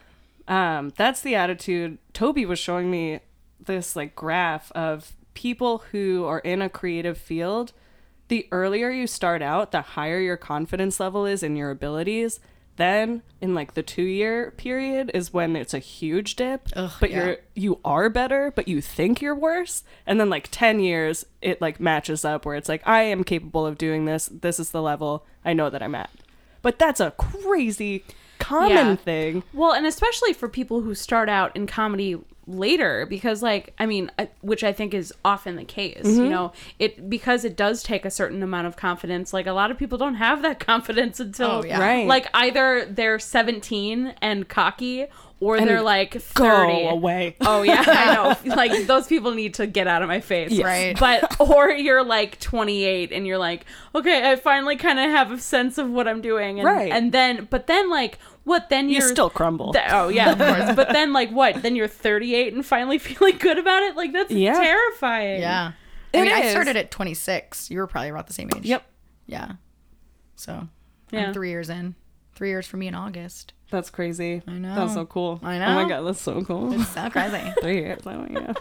Speaker 4: That's the attitude. Toby was showing me this like graph of people who are in a creative field. The earlier you start out, the higher your confidence level is in your abilities. Then in like the 2-year period is when it's a huge dip, but you are better, but you think you're worse. And then like 10 years, it like matches up where it's like, I am capable of doing this. This is the level I know that I'm at. But that's a crazy common thing.
Speaker 2: Well, and especially for people who start out in comedy later, because like, I mean, which I think is often the case, you know, because it does take a certain amount of confidence. Like a lot of people don't have that confidence until
Speaker 4: Right.
Speaker 2: like either they're 17 and cocky, or
Speaker 4: And
Speaker 2: they're like 30.
Speaker 4: Go away.
Speaker 2: Oh yeah, I know. Like those people need to get out of my face.
Speaker 3: Yes. Right.
Speaker 2: But or you're like 28 and you're like, okay, I finally kind of have a sense of what I'm doing. And,
Speaker 4: Right.
Speaker 2: And then, but then like, what then
Speaker 4: You
Speaker 2: you're
Speaker 4: still crumble.
Speaker 2: Oh yeah, of course. But then like what? Then you're 38 and finally feeling good about it? Like that's terrifying.
Speaker 3: Yeah.
Speaker 4: It
Speaker 3: I mean, I
Speaker 4: is.
Speaker 3: started at 26. You were probably about the same age.
Speaker 4: Yep.
Speaker 3: Yeah. So
Speaker 2: Yeah.
Speaker 3: I'm 3 years in. 3 years for me in August.
Speaker 4: That's crazy.
Speaker 3: I know.
Speaker 4: That's so cool.
Speaker 3: I
Speaker 4: Oh
Speaker 3: know.
Speaker 4: my God, that's so cool.
Speaker 3: It's so crazy.
Speaker 4: 3 years. Oh yeah.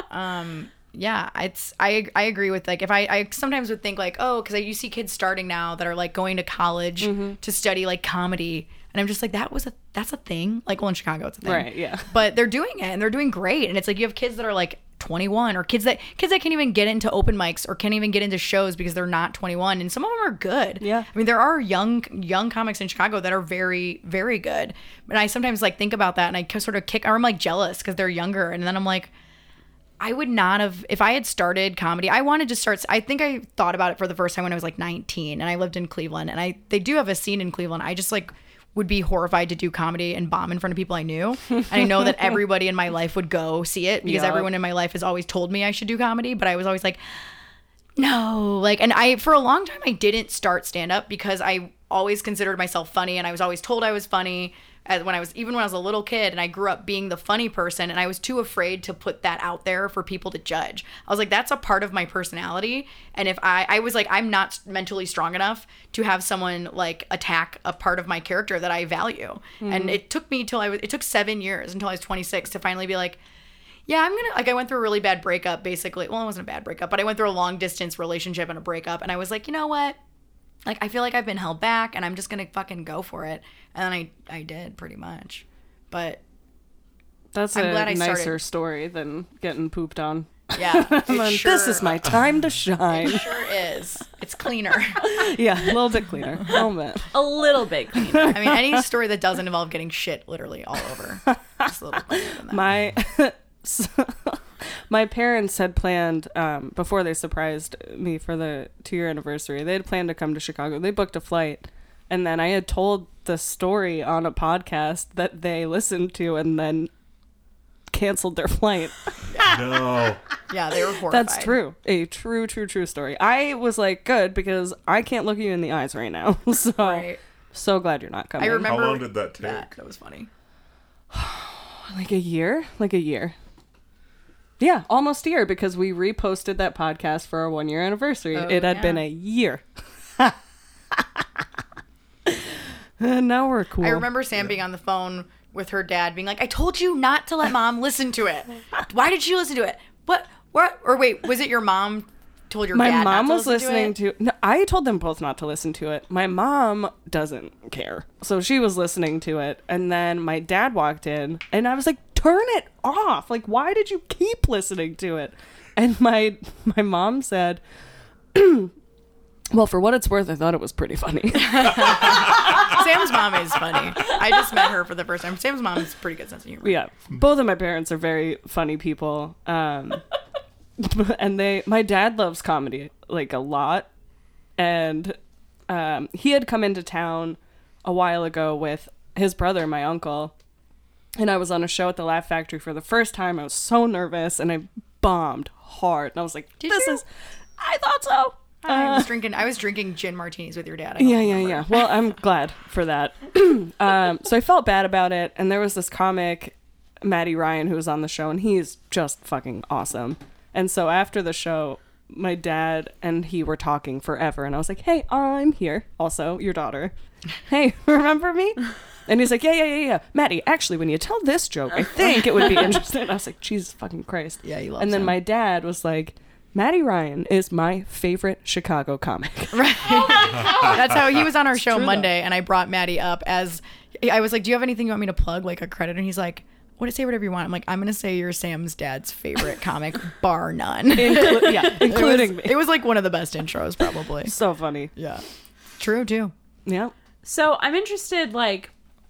Speaker 3: Yeah, I agree with like if I sometimes would think like, oh, because you see kids starting now that are like going to college to study like comedy, and I'm just like, that's a thing. Like, well, in Chicago it's a thing,
Speaker 4: Right, yeah.
Speaker 3: But they're doing it and they're doing great, and it's like you have kids that are like 21 or kids that can't even get into open mics or can't even get into shows because they're not 21, and some of them are good.
Speaker 4: Yeah.
Speaker 3: I mean, there are young comics in Chicago that are very, very good, and I sometimes like think about that and I sort of I'm like jealous because they're younger, and then I'm like, I would not have, if I had started comedy, I wanted to start, I think I thought about it for the first time when I was like 19 and I lived in Cleveland, and they do have a scene in Cleveland. I just like would be horrified to do comedy and bomb in front of people I knew. And I know that everybody in my life would go see it because everyone in my life has always told me I should do comedy, but I was always like, no, like, and for a long time I didn't start stand up because I always considered myself funny and I was always told I was funny when I was a little kid, and I grew up being the funny person, and I was too afraid to put that out there for people to judge. I was like, that's a part of my personality, and if I was like, I'm not mentally strong enough to have someone like attack a part of my character that I value. And it took me it took 7 years until I was 26 to finally be like, yeah, I'm gonna, like, I went through a really bad breakup, basically. Well, it wasn't a bad breakup, but I went through a long distance relationship and a breakup, and I was like, you know what? Like, I feel like I've been held back, and I'm just gonna fucking go for it. And then I did, pretty much. But
Speaker 4: that's
Speaker 3: I'm
Speaker 4: a
Speaker 3: glad I
Speaker 4: nicer
Speaker 3: started.
Speaker 4: Story than getting pooped on.
Speaker 3: Yeah,
Speaker 4: This is my time to shine.
Speaker 3: It sure is. It's cleaner.
Speaker 4: Yeah, a little bit cleaner. A little bit.
Speaker 2: A little bit cleaner.
Speaker 3: I mean, any story that doesn't involve getting shit literally all over. Just a little cleaner than that.
Speaker 4: My parents had planned, before they surprised me for the 2-year anniversary, they had planned to come to Chicago. They booked a flight. And then I had told the story on a podcast that they listened to and then canceled their flight.
Speaker 1: No.
Speaker 3: Yeah, they were horrified.
Speaker 4: That's true. A true story. I was like, good, because I can't look you in the eyes right now. So,
Speaker 3: Right.
Speaker 4: so glad you're not coming.
Speaker 3: I remember.
Speaker 1: How long did that take?
Speaker 3: That was funny.
Speaker 4: Like a year? Yeah, almost a year, because we reposted that podcast for our 1-year anniversary.
Speaker 3: Oh,
Speaker 4: it had been a year. And now we're cool.
Speaker 3: I remember Sam being on the phone with her dad being like, I told you not to let mom listen to it. Why did she listen to it? What? Or wait, was it your mom told your
Speaker 4: My
Speaker 3: dad
Speaker 4: mom
Speaker 3: not
Speaker 4: was
Speaker 3: to listen
Speaker 4: listening
Speaker 3: to it?
Speaker 4: to. No, I told them both not to listen to it. My mom doesn't care, so she was listening to it, and then my dad walked in, and I was like, "Turn it off! Like, why did you keep listening to it?" And my mom said, "Well, for what it's worth, I thought it was pretty funny."
Speaker 3: Sam's mom is funny. I just met her for the first time. Sam's mom has a pretty good sense of humor.
Speaker 4: Yeah, both of my parents are very funny people. And my dad loves comedy like a lot, and he had come into town a while ago with his brother, my uncle, and I was on a show at the Laugh Factory for the first time. I was so nervous, and I bombed hard, and I was like, I thought so.
Speaker 3: I was drinking gin martinis with your dad. I don't remember.
Speaker 4: Yeah. Well, I'm glad for that. So I felt bad about it, and there was this comic, Maddie Ryan, who was on the show, and he's just fucking awesome. And so after the show, my dad and he were talking forever, and I was like, hey, I'm here. Also, your daughter. Hey, remember me? And he's like, yeah. Maddie, actually, when you tell this joke, I think it would be interesting. And I was like, Jesus fucking Christ.
Speaker 3: Yeah, you love
Speaker 4: And then
Speaker 3: Sam.
Speaker 4: my dad was like, Maddie Ryan is my favorite Chicago comic.
Speaker 3: Right. That's how he was on our show
Speaker 4: true,
Speaker 3: Monday, and I brought Maddie up as I was like, do you have anything you want me to plug, like a credit? And he's like, say whatever you want. I'm like, I'm gonna say you're Sam's dad's favorite comic, bar none.
Speaker 4: Including me.
Speaker 3: It was like one of the best intros, probably.
Speaker 4: So funny.
Speaker 3: Yeah. True too.
Speaker 4: Yeah.
Speaker 2: So I'm interested, like,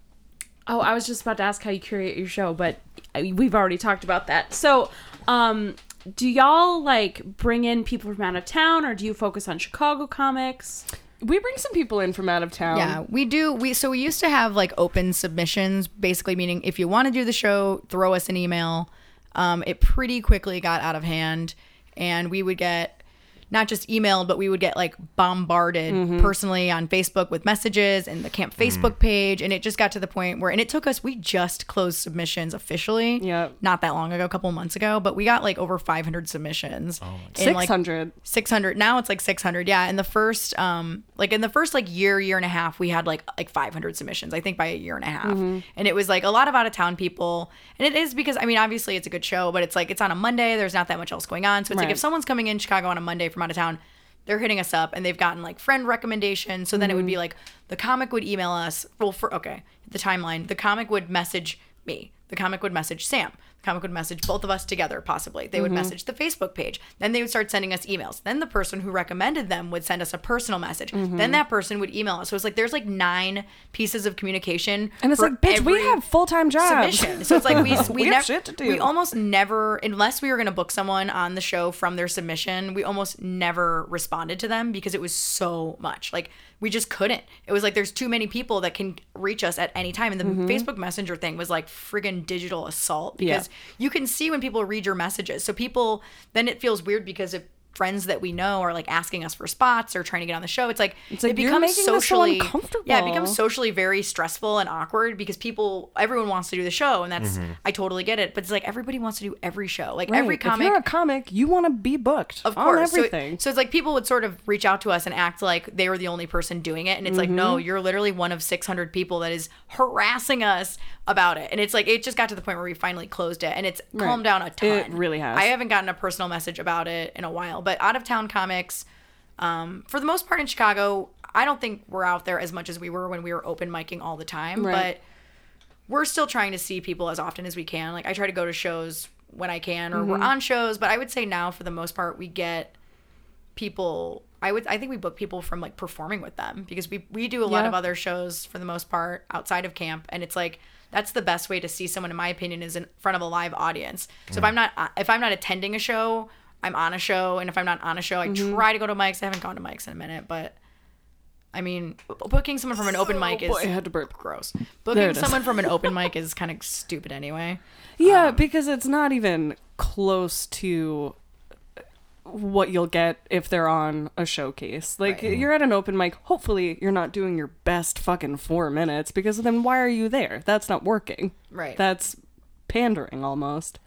Speaker 2: I was just about to ask how you curate your show, but we've already talked about that. So, do y'all like bring in people from out of town, or do you focus on Chicago comics?
Speaker 4: We bring some people in from out of town.
Speaker 3: Yeah, we do. We used to have like open submissions, basically meaning if you want to do the show, throw us an email. It pretty quickly got out of hand, and we would get not just emailed, but we would get like bombarded personally on Facebook with messages and the camp Facebook page. And it just got to the point where, and it took us, we just closed submissions officially.
Speaker 4: Yep.
Speaker 3: Not that long ago, a couple of months ago, but we got like over 500 submissions. Oh,
Speaker 4: 600.
Speaker 3: 600. Now it's like 600. Yeah. In the first, year and a half, we had like 500 submissions, I think by a year and a half. And it was like a lot of out of town people. And it is because, I mean, obviously it's a good show, but it's like, it's on a Monday. There's not that much else going on. So it's like if someone's coming in Chicago on a Monday from out of town, they're hitting us up and they've gotten like friend recommendations. So then it would be like the comic would email us. Well, the timeline, the comic would message me. The comic would message Sam. The comic would message both of us together, possibly. They would message the Facebook page. Then they would start sending us emails. Then the person who recommended them would send us a personal message. Then that person would email us. So it's like there's like 9 pieces of communication.
Speaker 4: And it's like, bitch, we have full-time jobs.
Speaker 3: Submission. So it's like we
Speaker 4: have shit to do.
Speaker 3: We almost never, unless we were going to book someone on the show from their submission, we almost never responded to them because it was so much. Like we just couldn't. It was like there's too many people that can reach us at any time. And the Facebook Messenger thing was like friggin' digital assault because you can see when people read your messages. So people, then it feels weird because if friends that we know are like asking us for spots or trying to get on the show. It's like
Speaker 4: like,
Speaker 3: it
Speaker 4: you're
Speaker 3: becomes
Speaker 4: making this so
Speaker 3: socially
Speaker 4: uncomfortable.
Speaker 3: Yeah, it becomes socially very stressful and awkward because everyone wants to do the show, and that's I totally get it. But it's like everybody wants to do every show. Like
Speaker 4: Right.
Speaker 3: every comic,
Speaker 4: If you're a comic, you want to be booked
Speaker 3: of
Speaker 4: on
Speaker 3: course.
Speaker 4: everything.
Speaker 3: So it's like people would sort of reach out to us and act like they were the only person doing it. And it's like, no, you're literally one of 600 people that is harassing us about it. And it's like, it just got to the point where we finally closed it, and it's calmed down a ton.
Speaker 4: It really has.
Speaker 3: I haven't gotten a personal message about it in a while, but out of town comics, for the most part in Chicago, I don't think we're out there as much as we were when we were open micing all the time,
Speaker 4: Right.
Speaker 3: but we're still trying to see people as often as we can. Like I try to go to shows when I can, or we're on shows, but I would say now for the most part we get people. I think we book people from like performing with them because we do a lot
Speaker 4: Yeah.
Speaker 3: of other shows for the most part outside of camp, and it's like that's the best way to see someone, in my opinion, is in front of a live audience. So if I'm not attending a show, I'm on a show, and if I'm not on a show, I try to go to mics. I haven't gone to mics in a minute, but I mean, booking someone from an open mic is
Speaker 4: boy, I had to burp.
Speaker 3: gross.
Speaker 4: There
Speaker 3: Booking
Speaker 4: it is.
Speaker 3: someone from an open mic is kind of stupid anyway.
Speaker 4: Yeah, because it's not even close to what you'll get if they're on a showcase. Like,
Speaker 3: Right.
Speaker 4: you're at an open mic, hopefully you're not doing your best fucking 4 minutes, because then why are you there? That's not working.
Speaker 3: Right.
Speaker 4: That's pandering almost.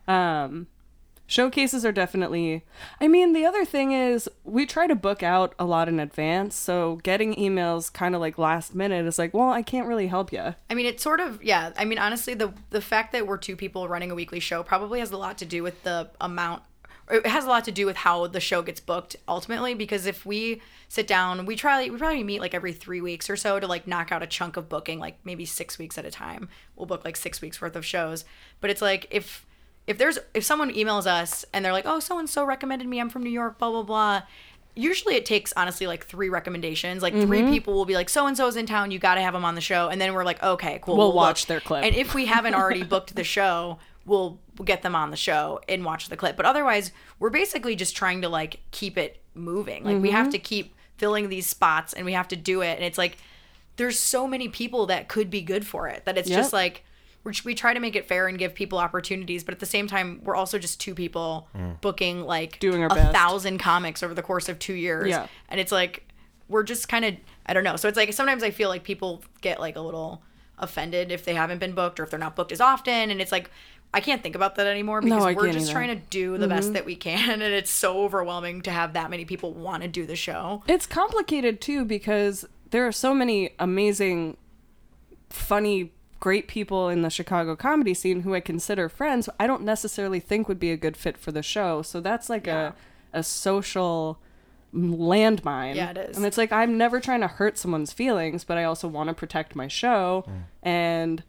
Speaker 4: Showcases are definitely... I mean, the other thing is, we try to book out a lot in advance, so getting emails kind of like last minute is like, well, I can't really help you.
Speaker 3: I mean, it's sort of, yeah. I mean, honestly, the fact that we're 2 people running a weekly show probably has a lot to do with the amount. It has a lot to do with how the show gets booked ultimately, because if we sit down, we probably meet like every 3 weeks or so to like knock out a chunk of booking, like maybe 6 weeks at a time. We'll book like 6 weeks worth of shows. But it's like if someone emails us and they're like, oh, so and so recommended me, I'm from New York, blah blah blah. Usually it takes honestly like 3 recommendations. Like 3 people will be like, so and so's in town, you got to have them on the show, and then we're like, okay, cool,
Speaker 4: We'll
Speaker 3: look.
Speaker 4: watch their clip.
Speaker 3: And if we haven't already booked the show, we'll get them on the show and watch the clip. But otherwise, we're basically just trying to like keep it moving. Like we have to keep filling these spots, and we have to do it. And it's like there's so many people that could be good for it that it's just like we try to make it fair and give people opportunities, but at the same time, we're also just 2 people booking like
Speaker 4: Doing our
Speaker 3: 1,000 comics over the course of 2 years.
Speaker 4: Yeah.
Speaker 3: And it's like we're just kind of, I don't know. So it's like sometimes I feel like people get like a little offended if they haven't been booked or if they're not booked as often, and it's like I can't think about that anymore because
Speaker 4: I
Speaker 3: we're
Speaker 4: can't
Speaker 3: just
Speaker 4: either.
Speaker 3: trying to do the best that we can, and it's so overwhelming to have that many people want to do the show.
Speaker 4: It's complicated too because there are so many amazing, funny, great people in the Chicago comedy scene who I consider friends. I don't necessarily think would be a good fit for the show. So that's like a social landmine.
Speaker 3: Yeah, it is.
Speaker 4: And it's like I'm never trying to hurt someone's feelings, but I also want to protect my show. And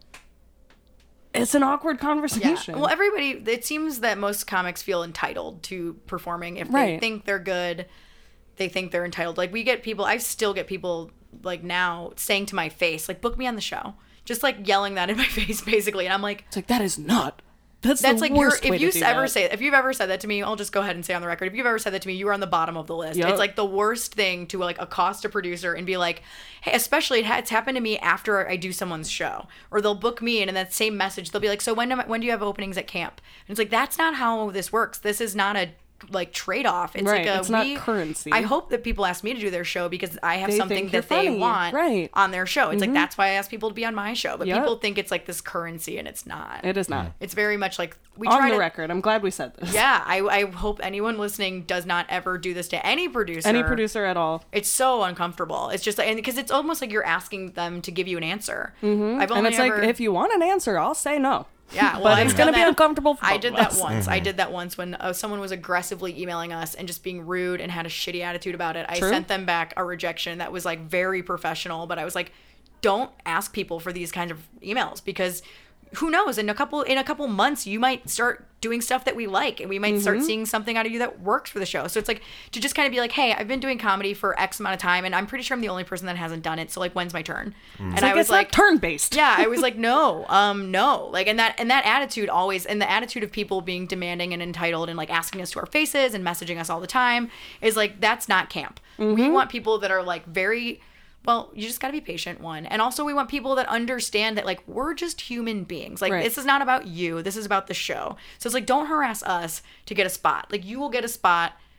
Speaker 4: it's an awkward conversation.
Speaker 3: Well, it seems that most comics feel entitled to performing. If they
Speaker 4: Right.
Speaker 3: think they're good, they think they're entitled. Like I still get people like now saying to my face, like, book me on the show. Just like yelling that in my face basically. And I'm like,
Speaker 4: It's like that is not. That's
Speaker 3: that's
Speaker 4: the
Speaker 3: like
Speaker 4: worst way
Speaker 3: if you
Speaker 4: to do
Speaker 3: ever
Speaker 4: that.
Speaker 3: if you've ever said that to me, I'll just go ahead and say on the record, if you've ever said that to me, you are on the bottom of the list.
Speaker 4: Yep.
Speaker 3: It's like the worst thing to like accost a producer and be like, hey, especially it's happened to me after I do someone's show, or they'll book me and in that same message they'll be like, so when do you have openings at camp? And it's like, that's not how this works. This is not a like trade-off. It's
Speaker 4: Right,
Speaker 3: like
Speaker 4: it's not currency.
Speaker 3: I hope that people ask me to do their show because I have
Speaker 4: They
Speaker 3: something
Speaker 4: think you're
Speaker 3: that they
Speaker 4: funny.
Speaker 3: want
Speaker 4: Right.
Speaker 3: on their show. It's like that's why I ask people to be on my show, but
Speaker 4: Yep.
Speaker 3: people think it's like this currency, and it's not.
Speaker 4: It is not.
Speaker 3: It's very much like we
Speaker 4: On
Speaker 3: try
Speaker 4: the
Speaker 3: to
Speaker 4: record. I'm glad we said this.
Speaker 3: yeah, I hope anyone listening does not ever do this to any producer.
Speaker 4: Any producer at all.
Speaker 3: It's so uncomfortable. It's just, and because it's almost like you're asking them to give you an answer. Mm-hmm. I've
Speaker 4: And
Speaker 3: only
Speaker 4: it's
Speaker 3: ever,
Speaker 4: like, if you want an answer, I'll say no.
Speaker 3: yeah, well,
Speaker 4: but
Speaker 3: I've
Speaker 4: it's going to
Speaker 3: done
Speaker 4: be
Speaker 3: that-
Speaker 4: uncomfortable for
Speaker 3: I
Speaker 4: both
Speaker 3: did
Speaker 4: of
Speaker 3: that
Speaker 4: us.
Speaker 3: once. I did that once when someone was aggressively emailing us and just being rude and had a shitty attitude about it. I
Speaker 4: True.
Speaker 3: sent them back a rejection that was like very professional, but I was like, don't ask people for these kinds of emails because who knows, in a couple months you might start doing stuff that we like, and we might start seeing something out of you that works for the show. So it's like to just kind of be like, hey, I've been doing comedy for X amount of time and I'm pretty sure I'm the only person that hasn't done it, so like when's my turn? And I was
Speaker 4: it's not turn-based.
Speaker 3: yeah, I was like, no, like, and that attitude always, and the attitude of people being demanding and entitled and like asking us to our faces and messaging us all the time is like, that's not camp. We want people that are like very, well, you just got to be patient, one. And also we want people that understand that like, we're just human beings. Like,
Speaker 4: Right.
Speaker 3: this is not about you. This is about the show. So it's like, don't harass us to get a spot. Like, you will get a spot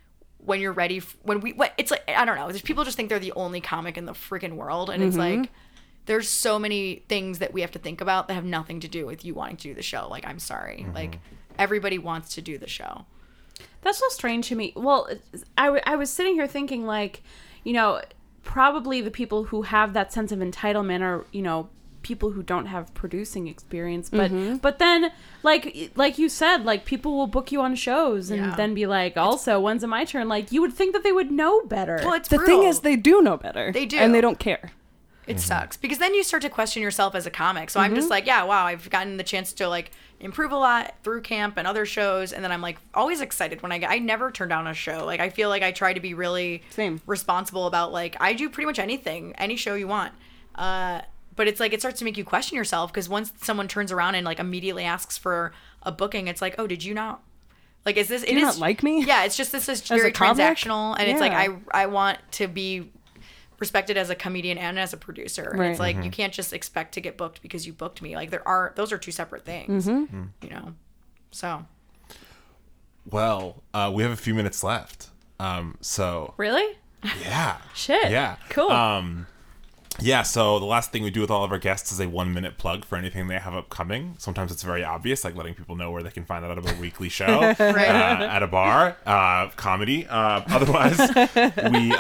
Speaker 3: when you're ready, it's like, I don't know, there's people just think they're the only comic in the freaking world. And it's like, there's so many things that we have to think about that have nothing to do with you wanting to do the show. Like, I'm sorry. Like, everybody wants to do the show.
Speaker 2: That's so strange to me. Well, I was sitting here thinking, like, you know, probably the people who have that sense of entitlement are, you know, people who don't have producing experience. But then, like you said, like, people will book you on shows and then be like, also, when's it my turn? Like, you would think that they would know better.
Speaker 3: Well, it's
Speaker 4: The
Speaker 3: brutal.
Speaker 4: thing is, they do know better.
Speaker 3: They do.
Speaker 4: And they don't care.
Speaker 3: It sucks because then you start to question yourself as a comic. So I'm just like, yeah, wow, I've gotten the chance to like improve a lot through camp and other shows. And then I'm like always excited when I never turn down a show. Like, I feel like I try to be really responsible about, like, I do pretty much anything, any show you want. But it's like, it starts to make you question yourself because once someone turns around and like immediately asks for a booking, it's like, oh, did you not? Like, is this,
Speaker 4: Do you not like me?
Speaker 3: Yeah. It's just, this is
Speaker 4: As a
Speaker 3: very
Speaker 4: comic?
Speaker 3: transactional. And it's like,
Speaker 4: Yeah.
Speaker 3: I want to be respected as a comedian and as a producer. And it's like, you can't just expect to get booked because you booked me. Like, those are two separate things, you know? So.
Speaker 1: Well, we have a few minutes left. So
Speaker 2: Really?
Speaker 1: yeah.
Speaker 2: Shit.
Speaker 1: Yeah.
Speaker 2: Cool.
Speaker 1: Yeah, so the last thing we do with all of our guests is a 1-minute plug for anything they have upcoming. Sometimes it's very obvious, like letting people know where they can find out about a weekly show at a bar, comedy. Otherwise, we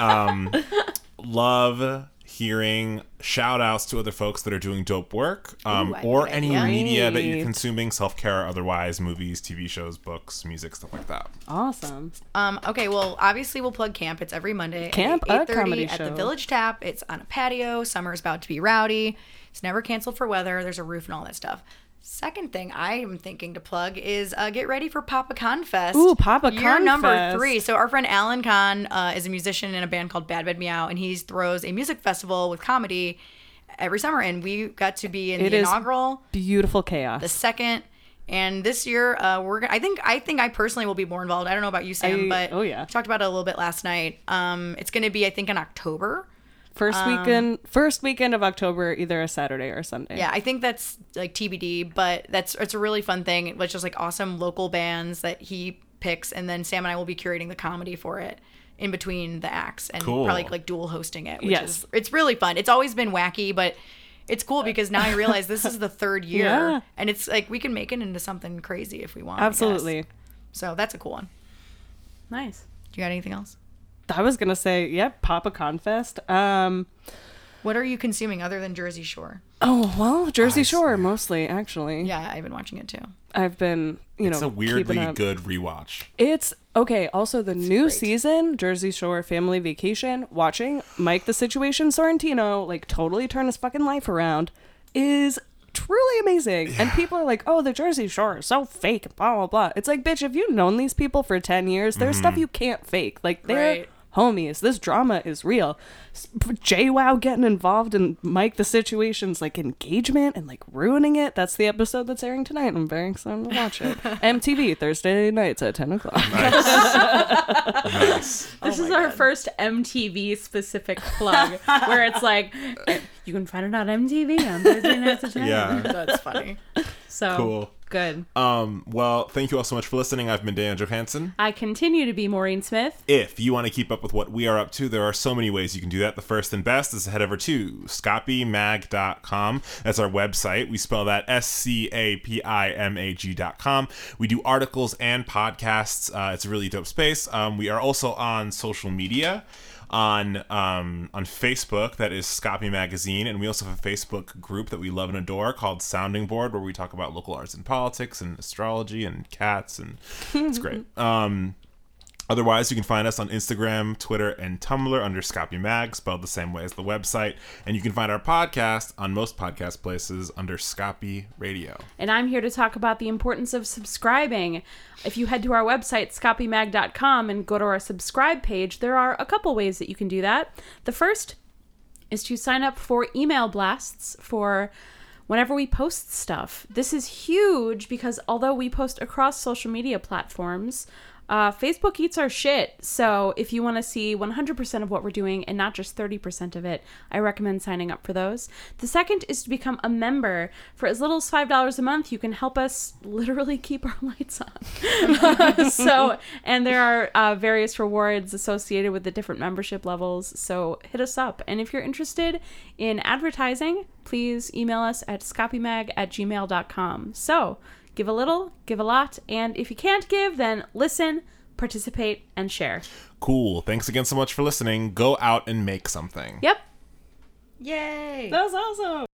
Speaker 1: love hearing shout outs to other folks that are doing dope work, or any media that you're consuming, self-care or otherwise, movies, TV shows, books, music, stuff like that.
Speaker 4: Awesome.
Speaker 3: Okay, well, obviously we'll plug camp. It's every Monday
Speaker 4: Camp,
Speaker 3: at
Speaker 4: a
Speaker 3: 8:30
Speaker 4: comedy
Speaker 3: at
Speaker 4: show.
Speaker 3: the Village Tap. It's on a patio. Summer's about to be rowdy. It's never canceled for weather. There's a roof and all that stuff. Second thing I am thinking to plug is get ready for Papa Con Fest.
Speaker 4: Ooh, Papa
Speaker 3: Year
Speaker 4: Con
Speaker 3: number
Speaker 4: Fest.
Speaker 3: 3. So our friend Alan Kahn is a musician in a band called Bad Bad Meow, and he throws a music festival with comedy every summer. And we got to be in
Speaker 4: It
Speaker 3: the
Speaker 4: is
Speaker 3: inaugural,
Speaker 4: Beautiful chaos.
Speaker 3: the second, and this year we're gonna. I think I personally will be more involved. I don't know about you, Sam, but
Speaker 4: oh, yeah.
Speaker 3: we talked about it a little bit last night. It's gonna be, I think, in October.
Speaker 4: First weekend of October, either a Saturday or a Sunday.
Speaker 3: Yeah, I think that's like TBD, but it's a really fun thing. It's just like awesome local bands that he picks, and then Sam and I will be curating the comedy for it in between the acts and
Speaker 1: Cool.
Speaker 3: probably like dual hosting it, which
Speaker 4: Yes.
Speaker 3: it's really fun. It's always been wacky, but it's cool because now I realize this is the third year,
Speaker 4: Yeah.
Speaker 3: and it's like we can make it into something crazy if we want. I guess.
Speaker 4: Absolutely.
Speaker 3: So that's a cool one.
Speaker 2: Nice.
Speaker 3: Do you got anything else?
Speaker 4: I was going to say, Papa Con Fest.
Speaker 3: What are you consuming other than Jersey Shore?
Speaker 4: Oh, well, Jersey Shore mostly, actually.
Speaker 3: Yeah, I've been watching it too.
Speaker 4: I've been,
Speaker 1: It's a
Speaker 4: keeping
Speaker 1: weirdly
Speaker 4: up.
Speaker 1: good rewatch.
Speaker 4: It's okay. Also, the new season, Jersey Shore Family Vacation, watching Mike the Situation Sorrentino like totally turn his fucking life around is truly amazing. And people are like, "Oh, the Jersey Shore is so fake," blah blah blah. It's like, bitch, if you've known these people for 10 years, there's stuff you can't fake. Like they're
Speaker 3: Right.
Speaker 4: homies. This drama is real. JWoww getting involved in Mike the Situation's like engagement and like ruining it. That's the episode that's airing tonight. I'm very excited to watch it. MTV Thursday nights at 10 o'clock.
Speaker 1: Nice.
Speaker 2: This is our first MTV specific plug where it's like, you can find it on MTV on Thursday nights at 10.
Speaker 1: Yeah.
Speaker 3: That's funny.
Speaker 2: So
Speaker 1: Cool.
Speaker 2: good.
Speaker 1: Well, thank you all so much for listening. I've been Dan Johansson.
Speaker 2: I continue to be Maureen Smith.
Speaker 1: If you want to keep up with what we are up to, there are so many ways you can do that. The first and best is to head over to scapimag.com. That's our website. We spell that SCAPIMAG.com. We do articles and podcasts. It's a really dope space. We are also on social media. On Facebook, that is Scapi Magazine, and we also have a Facebook group that we love and adore called Sounding Board, where we talk about local arts and politics and astrology and cats, and it's great. Otherwise, you can find us on Instagram, Twitter, and Tumblr under Scapi Mag, spelled the same way as the website, and you can find our podcast on most podcast places under Scapi Radio.
Speaker 2: And I'm here to talk about the importance of subscribing. If you head to our website, scapimag.com, and go to our subscribe page, there are a couple ways that you can do that. The first is to sign up for email blasts for whenever we post stuff. This is huge because although we post across social media platforms, Facebook eats our shit. So if you want to see 100% of what we're doing and not just 30% of it, I recommend signing up for those. The second is to become a member. For as little as $5 a month, you can help us literally keep our lights on. And there are various rewards associated with the different membership levels. So hit us up. And if you're interested in advertising, please email us at scopymag@gmail.com. So give a little, give a lot, and if you can't give, then listen, participate, and share.
Speaker 1: Cool. Thanks again so much for listening. Go out and make something.
Speaker 2: Yep.
Speaker 3: Yay.
Speaker 4: That was awesome.